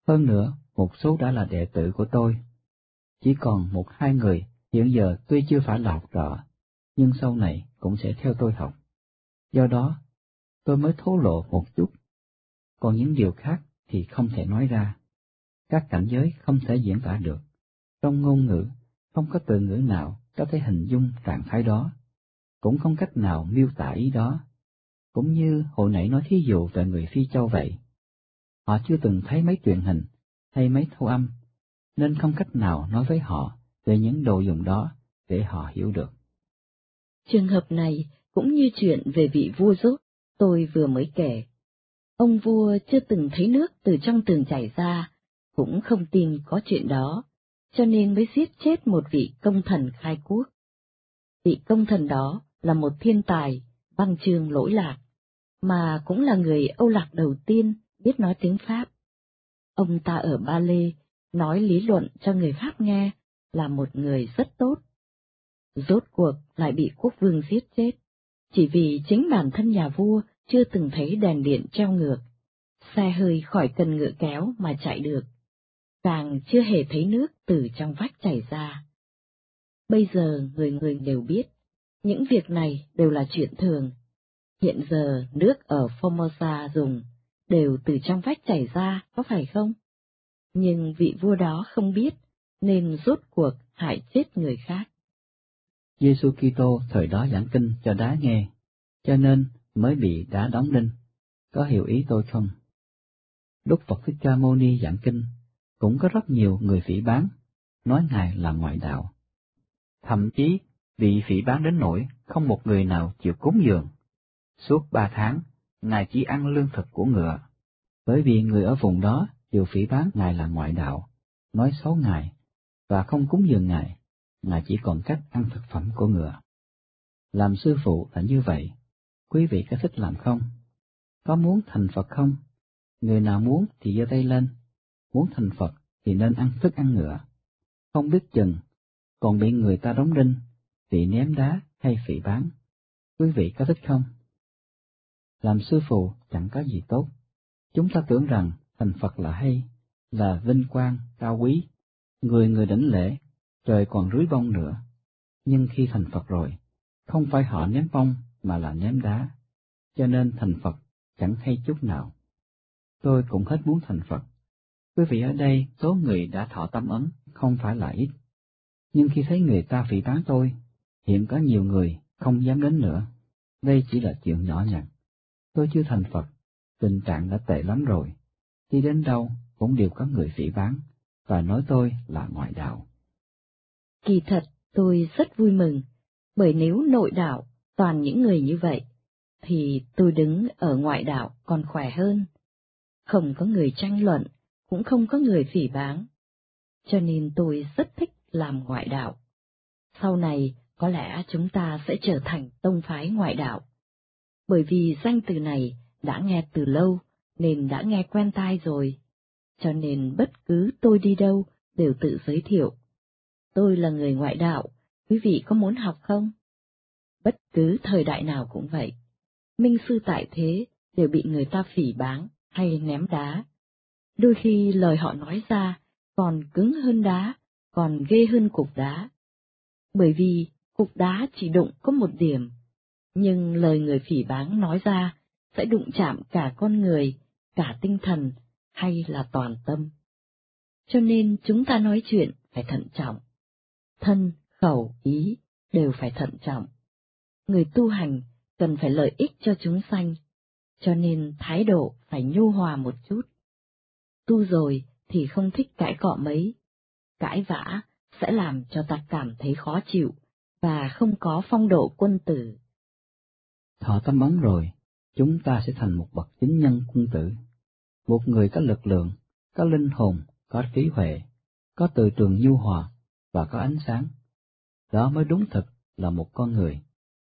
Hơn nữa, một số đã là đệ tử của tôi. Chỉ còn một hai người hiện giờ tuy chưa phải là học trò, nhưng sau này cũng sẽ theo tôi học. Do đó, tôi mới thổ lộ một chút. Còn những điều khác thì không thể nói ra. Các cảnh giới không thể diễn tả được. Trong ngôn ngữ, không có từ ngữ nào có thể hình dung trạng thái đó, cũng không cách nào miêu tả ý đó. Cũng như hồi nãy nói thí dụ về người Phi Châu vậy. Họ chưa từng thấy mấy truyền hình hay mấy thâu âm, nên không cách nào nói với họ về những đồ dùng đó để họ hiểu được. Trường hợp này cũng như chuyện về vị vua Rốt tôi vừa mới kể. Ông vua chưa từng thấy nước từ trong tường chảy ra, cũng không tin có chuyện đó, cho nên mới giết chết một vị công thần khai quốc. Vị công thần đó là một thiên tài, văn chương lỗi lạc, mà cũng là người Âu Lạc đầu tiên biết nói tiếng Pháp. Ông ta ở Ba Lê nói lý luận cho người Pháp nghe, là một người rất tốt. Rốt cuộc lại bị quốc vương giết chết, chỉ vì chính bản thân nhà vua chưa từng thấy đèn điện treo ngược, xe hơi khỏi cần ngựa kéo mà chạy được, càng chưa hề thấy nước từ trong vách chảy ra. Bây giờ người người đều biết, những việc này đều là chuyện thường. Hiện giờ nước ở Formosa dùng đều từ trong vách chảy ra, có phải không? Nhưng vị vua đó không biết, nên rốt cuộc hại chết người khác. Giêsu Kitô thời đó giảng kinh cho đá nghe, cho nên mới bị đá đóng đinh. Có hiểu ý tôi không? Đức Phật Thích Ca Mâu Ni giảng kinh, cũng có rất nhiều người phỉ báng, nói Ngài là ngoại đạo. Thậm chí, bị phỉ báng đến nỗi không một người nào chịu cúng dường. Suốt ba tháng, Ngài chỉ ăn lương thực của ngựa, bởi vì người ở vùng đó đều phỉ báng Ngài là ngoại đạo, nói xấu Ngài, và không cúng dường Ngài, Ngài chỉ còn cách ăn thực phẩm của ngựa. Làm sư phụ là như vậy, quý vị có thích làm không? Có muốn thành Phật không? Người nào muốn thì giơ tay lên, muốn thành Phật thì nên ăn thức ăn ngựa. Không biết chừng, còn bị người ta đóng đinh, bị ném đá hay phỉ báng. Quý vị có thích không? Làm sư phụ chẳng có gì tốt. Chúng ta tưởng rằng thành Phật là hay, là vinh quang, cao quý, người người đảnh lễ, trời còn rưới bông nữa. Nhưng khi thành Phật rồi, không phải họ ném bông mà là ném đá, cho nên thành Phật chẳng hay chút nào. Tôi cũng hết muốn thành Phật. Quý vị ở đây số người đã thọ tâm ấn không phải là ít, nhưng khi thấy người ta phỉ báng tôi, hiện có nhiều người không dám đến nữa. Đây chỉ là chuyện nhỏ nhặt. Tôi chưa thành Phật, tình trạng đã tệ lắm rồi. Đi đến đâu cũng đều có người phỉ báng, và nói tôi là ngoại đạo. Kỳ thật, tôi rất vui mừng, bởi nếu nội đạo toàn những người như vậy, thì tôi đứng ở ngoại đạo còn khỏe hơn. Không có người tranh luận, cũng không có người phỉ báng. Cho nên tôi rất thích làm ngoại đạo. Sau này, có lẽ chúng ta sẽ trở thành tông phái ngoại đạo. Bởi vì danh từ này đã nghe từ lâu, nên đã nghe quen tai rồi. Cho nên bất cứ tôi đi đâu, đều tự giới thiệu. Tôi là người ngoại đạo, quý vị có muốn học không? Bất cứ thời đại nào cũng vậy. Minh sư tại thế đều bị người ta phỉ báng hay ném đá. Đôi khi lời họ nói ra còn cứng hơn đá, còn ghê hơn cục đá. Bởi vì cục đá chỉ đụng có một điểm, nhưng lời người phỉ báng nói ra sẽ đụng chạm cả con người, cả tinh thần, hay là toàn tâm. Cho nên chúng ta nói chuyện phải thận trọng. Thân, khẩu, ý đều phải thận trọng. Người tu hành cần phải lợi ích cho chúng sanh, cho nên thái độ phải nhu hòa một chút. Tu rồi thì không thích cãi cọ mấy, cãi vã sẽ làm cho ta cảm thấy khó chịu, và không có phong độ quân tử. Thọ tâm ấn rồi, chúng ta sẽ thành một bậc chính nhân quân tử, một người có lực lượng, có linh hồn, có trí huệ, có từ trường nhu hòa và có ánh sáng. Đó mới đúng thực là một con người.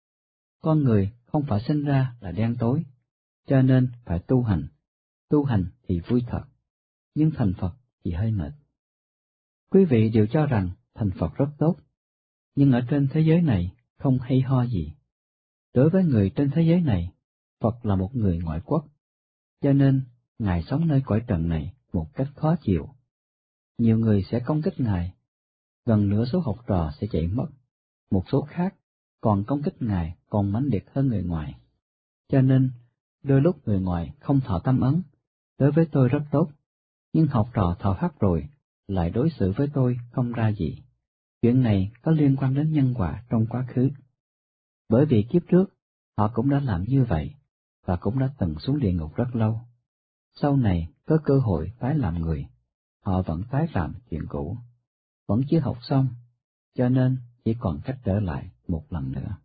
Con người không phải sinh ra là đen tối, cho nên phải tu hành. Tu hành thì vui thật, nhưng thành Phật thì hơi mệt. Quý vị đều cho rằng thành Phật rất tốt, nhưng ở trên thế giới này không hay ho gì. Đối với người trên thế giới này, Phật là một người ngoại quốc, cho nên Ngài sống nơi cõi trần này một cách khó chịu. Nhiều người sẽ công kích Ngài, gần nửa số học trò sẽ chạy mất, một số khác còn công kích Ngài còn mãnh liệt hơn người ngoài. Cho nên, đôi lúc người ngoài không thọ tâm ấn, đối với tôi rất tốt, nhưng học trò thọ pháp rồi, lại đối xử với tôi không ra gì. Chuyện này có liên quan đến nhân quả trong quá khứ. Bởi vì kiếp trước, họ cũng đã làm như vậy, và cũng đã từng xuống địa ngục rất lâu. Sau này có cơ hội tái làm người, họ vẫn tái phạm chuyện cũ, vẫn chưa học xong, cho nên chỉ còn cách trở lại một lần nữa.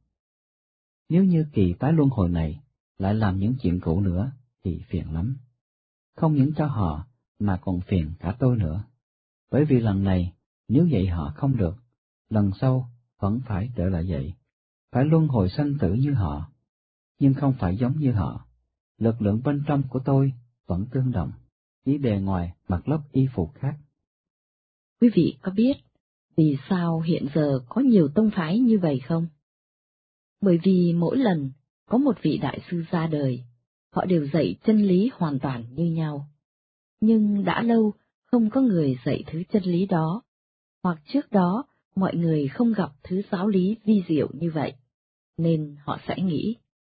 Nếu như kỳ tái luân hồi này lại làm những chuyện cũ nữa thì phiền lắm. Không những cho họ mà còn phiền cả tôi nữa. Bởi vì lần này nếu dạy họ không được, lần sau vẫn phải trở lại vậy, phải luân hồi sanh tử như họ, nhưng không phải giống như họ. Lực lượng bên trong của tôi vẫn tương đồng, chỉ bề ngoài mặc lớp y phục khác. Quý vị có biết vì sao hiện giờ có nhiều tông phái như vậy không? Bởi vì mỗi lần có một vị đại sư ra đời, họ đều dạy chân lý hoàn toàn như nhau. Nhưng đã lâu không có người dạy thứ chân lý đó, hoặc trước đó mọi người không gặp thứ giáo lý vi diệu như vậy, nên họ sẽ nghĩ,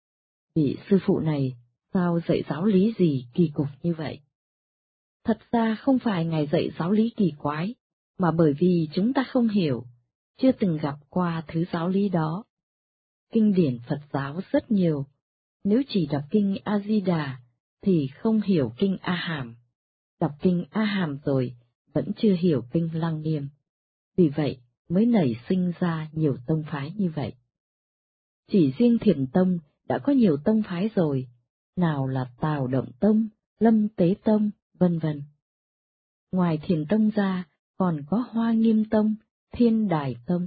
vị sư phụ này sao dạy giáo lý gì kỳ cục như vậy? Thật ra không phải Ngài dạy giáo lý kỳ quái, mà bởi vì chúng ta không hiểu, chưa từng gặp qua thứ giáo lý đó. Kinh điển Phật giáo rất nhiều, nếu chỉ đọc kinh A-di-đà thì không hiểu kinh A-hàm, đọc kinh A-hàm rồi vẫn chưa hiểu kinh Lăng Nghiêm. Vì vậy mới nảy sinh ra nhiều tông phái như vậy. Chỉ riêng Thiền Tông đã có nhiều tông phái rồi, nào là Tào Động Tông, Lâm Tế Tông, vân vân. Ngoài Thiền Tông ra còn có Hoa Nghiêm Tông, Thiên Đài Tông.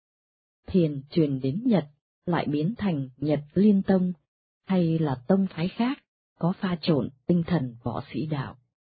Thiền truyền đến Nhật lại biến thành Nhật Liên Tông, hay là tông phái khác có pha trộn tinh thần võ sĩ đạo.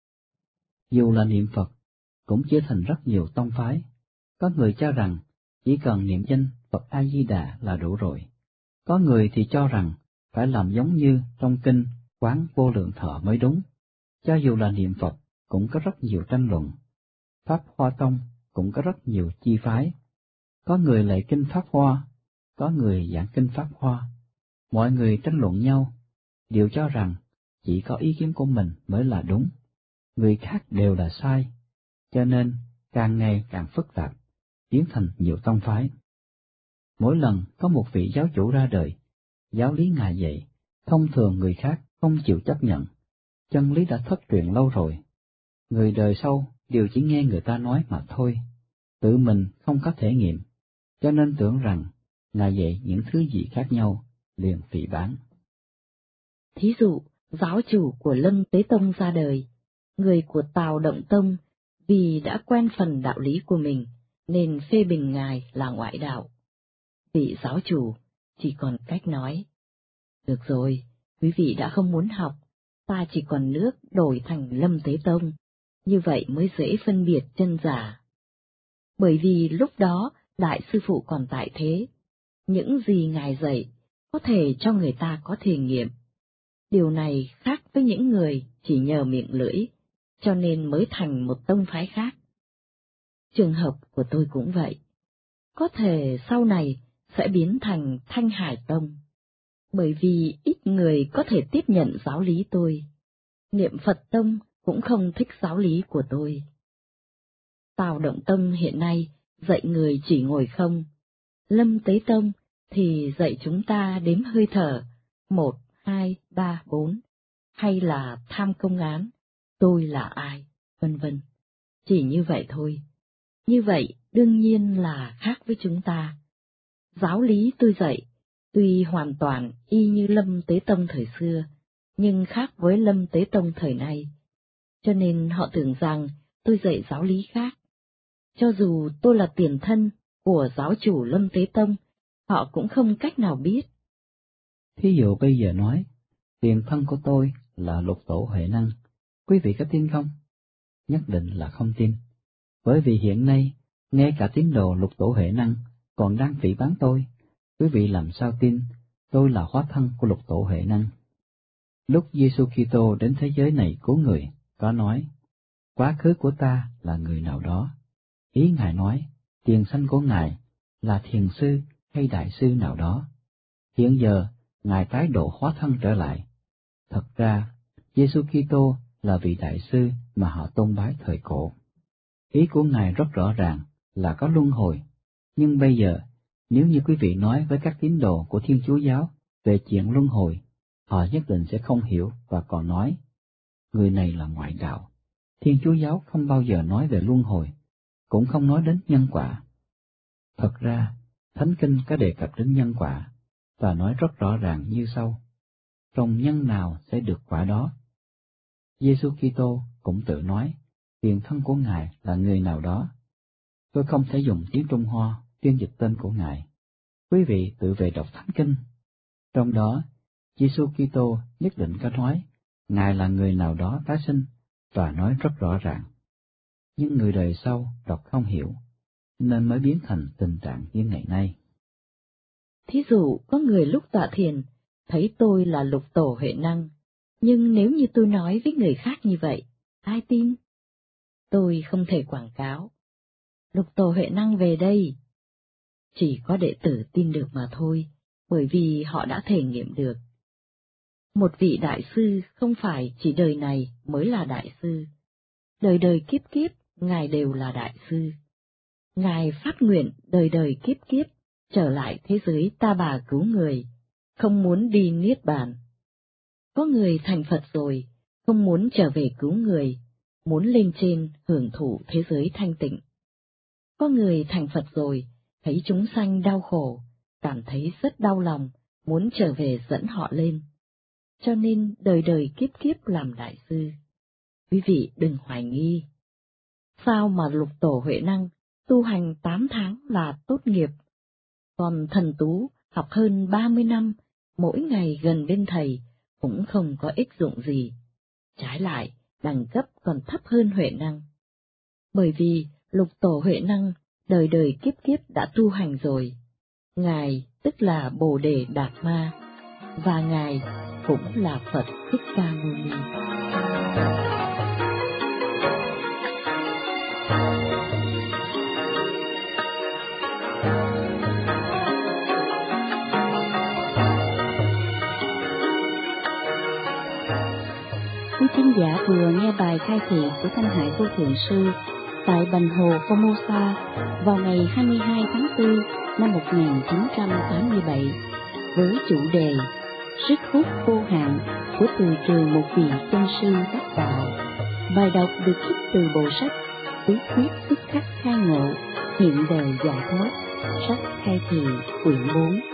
Dù là niệm Phật, cũng chia thành rất nhiều tông phái. Có người cho rằng chỉ cần niệm danh Phật A-di-đà là đủ rồi. Có người thì cho rằng phải làm giống như trong kinh Quán Vô Lượng Thọ mới đúng. Cho dù là niệm Phật cũng có rất nhiều tranh luận. Pháp Hoa Tông cũng có rất nhiều chi phái. Có người lệ kinh Pháp Hoa, có người giảng kinh Pháp Hoa. Mọi người tranh luận nhau, đều cho rằng chỉ có ý kiến của mình mới là đúng, người khác đều là sai, cho nên càng ngày càng phức tạp, biến thành nhiều tông phái. Mỗi lần có một vị giáo chủ ra đời, giáo lý Ngài dạy, thông thường người khác không chịu chấp nhận, chân lý đã thất truyền lâu rồi. Người đời sau đều chỉ nghe người ta nói mà thôi, tự mình không có thể nghiệm, cho nên tưởng rằng Ngài dạy những thứ gì khác nhau, liền phỉ báng. Thí dụ, giáo chủ của Lâm Tế Tông ra đời, người của Tào Động Tông, vì đã quen phần đạo lý của mình, nên phê bình Ngài là ngoại đạo. Vị giáo chủ chỉ còn cách nói, được rồi, quý vị đã không muốn học, ta chỉ còn nước đổi thành Lâm Tế Tông, như vậy mới dễ phân biệt chân giả. Bởi vì lúc đó Đại sư phụ còn tại thế, những gì Ngài dạy có thể cho người ta có thể nghiệm. Điều này khác với những người chỉ nhờ miệng lưỡi, cho nên mới thành một tông phái khác. Trường hợp của tôi cũng vậy. Có thể sau này sẽ biến thành Thanh Hải Tông, bởi vì ít người có thể tiếp nhận giáo lý tôi. Niệm Phật Tông cũng không thích giáo lý của tôi. Tào Động Tông hiện nay dạy người chỉ ngồi không. Lâm Tế Tông thì dạy chúng ta đếm hơi thở, một, hai, ba, bốn, hay là tham công án, tôi là ai, vân vân. Chỉ như vậy thôi. Như vậy đương nhiên là khác với chúng ta. Giáo lý tôi dạy, tuy hoàn toàn y như Lâm Tế Tông thời xưa, nhưng khác với Lâm Tế Tông thời nay. Cho nên họ tưởng rằng tôi dạy giáo lý khác. Cho dù tôi là tiền thân của giáo chủ Lâm Tế Tông, họ cũng không cách nào biết. Thí dụ bây giờ nói, tiền thân của tôi là Lục Tổ Huệ Năng, quý vị có tin không? Nhất định là không tin, bởi vì hiện nay, ngay cả tín đồ Lục Tổ Huệ Năng còn đang phỉ báng tôi, quý vị làm sao tin tôi là hóa thân của Lục Tổ Huệ Năng? Lúc Giêsu Kitô đến thế giới này cứu người, có nói, quá khứ của ta là người nào đó. Ý Ngài nói, tiền sanh của Ngài là thiền sư hay đại sư nào đó. Hiện giờ, Ngài tái độ hóa thân trở lại. Thật ra, Giêsu Kitô là vị đại sư mà họ tôn bái thời cổ. Ý của Ngài rất rõ ràng là có luân hồi, nhưng bây giờ, nếu như quý vị nói với các tín đồ của Thiên Chúa giáo về chuyện luân hồi, họ nhất định sẽ không hiểu và còn nói, người này là ngoại đạo. Thiên Chúa giáo không bao giờ nói về luân hồi, cũng không nói đến nhân quả. Thật ra, Thánh Kinh có đề cập đến nhân quả, và nói rất rõ ràng như sau: trồng nhân nào sẽ được quả đó. Giêsu Kitô cũng tự nói, tiền thân của Ngài là người nào đó. Tôi không thể dùng tiếng Trung Hoa phiên dịch tên của Ngài. Quý vị tự về đọc Thánh Kinh. Trong đó, Giêsu Kitô nhất định có nói, Ngài là người nào đó tái sinh, và nói rất rõ ràng. Nhưng người đời sau đọc không hiểu, nên mới biến thành tình trạng như ngày nay. Thí dụ, có người lúc tọa thiền, thấy tôi là Lục Tổ Huệ Năng, nhưng nếu như tôi nói với người khác như vậy, ai tin? Tôi không thể quảng cáo. Lục Tổ Huệ Năng về đây. Chỉ có đệ tử tin được mà thôi, bởi vì họ đã thể nghiệm được. Một vị đại sư không phải chỉ đời này mới là đại sư. Đời đời kiếp kiếp, Ngài đều là đại sư. Ngài phát nguyện đời đời kiếp kiếp trở lại thế giới ta bà cứu người, không muốn đi niết bàn. Có người thành Phật rồi, không muốn trở về cứu người, muốn lên trên hưởng thụ thế giới thanh tịnh. Có người thành Phật rồi, thấy chúng sanh đau khổ, cảm thấy rất đau lòng, muốn trở về dẫn họ lên. Cho nên đời đời kiếp kiếp làm đại sư. Quý vị đừng hoài nghi. Sao mà Lục Tổ Huệ Năng tu hành tám tháng là tốt nghiệp, còn Thần Tú học hơn ba mươi năm, mỗi ngày gần bên thầy cũng không có ích dụng gì. Trái lại, đẳng cấp còn thấp hơn Huệ Năng. Bởi vì Lục Tổ Huệ Năng đời đời kiếp kiếp đã tu hành rồi. Ngài tức là Bồ Đề Đạt Ma, và Ngài cũng là Phật Thích Ca Mâu Ni. Quý thính giả vừa nghe bài khai thị của Thanh Hải Vô Thượng Sư tại Bành Hồ, Formosa vào ngày hai mươi hai tháng tư năm một nghìn chín trăm tám mươi bảy với chủ đề Sức hút vô hạn của từ trường một vị chân sư đắc đạo. Bài đọc được trích từ bộ sách Bí quyết tức khắc khai ngộ, hiện đời giải thoát, sách khai thị quyển bốn.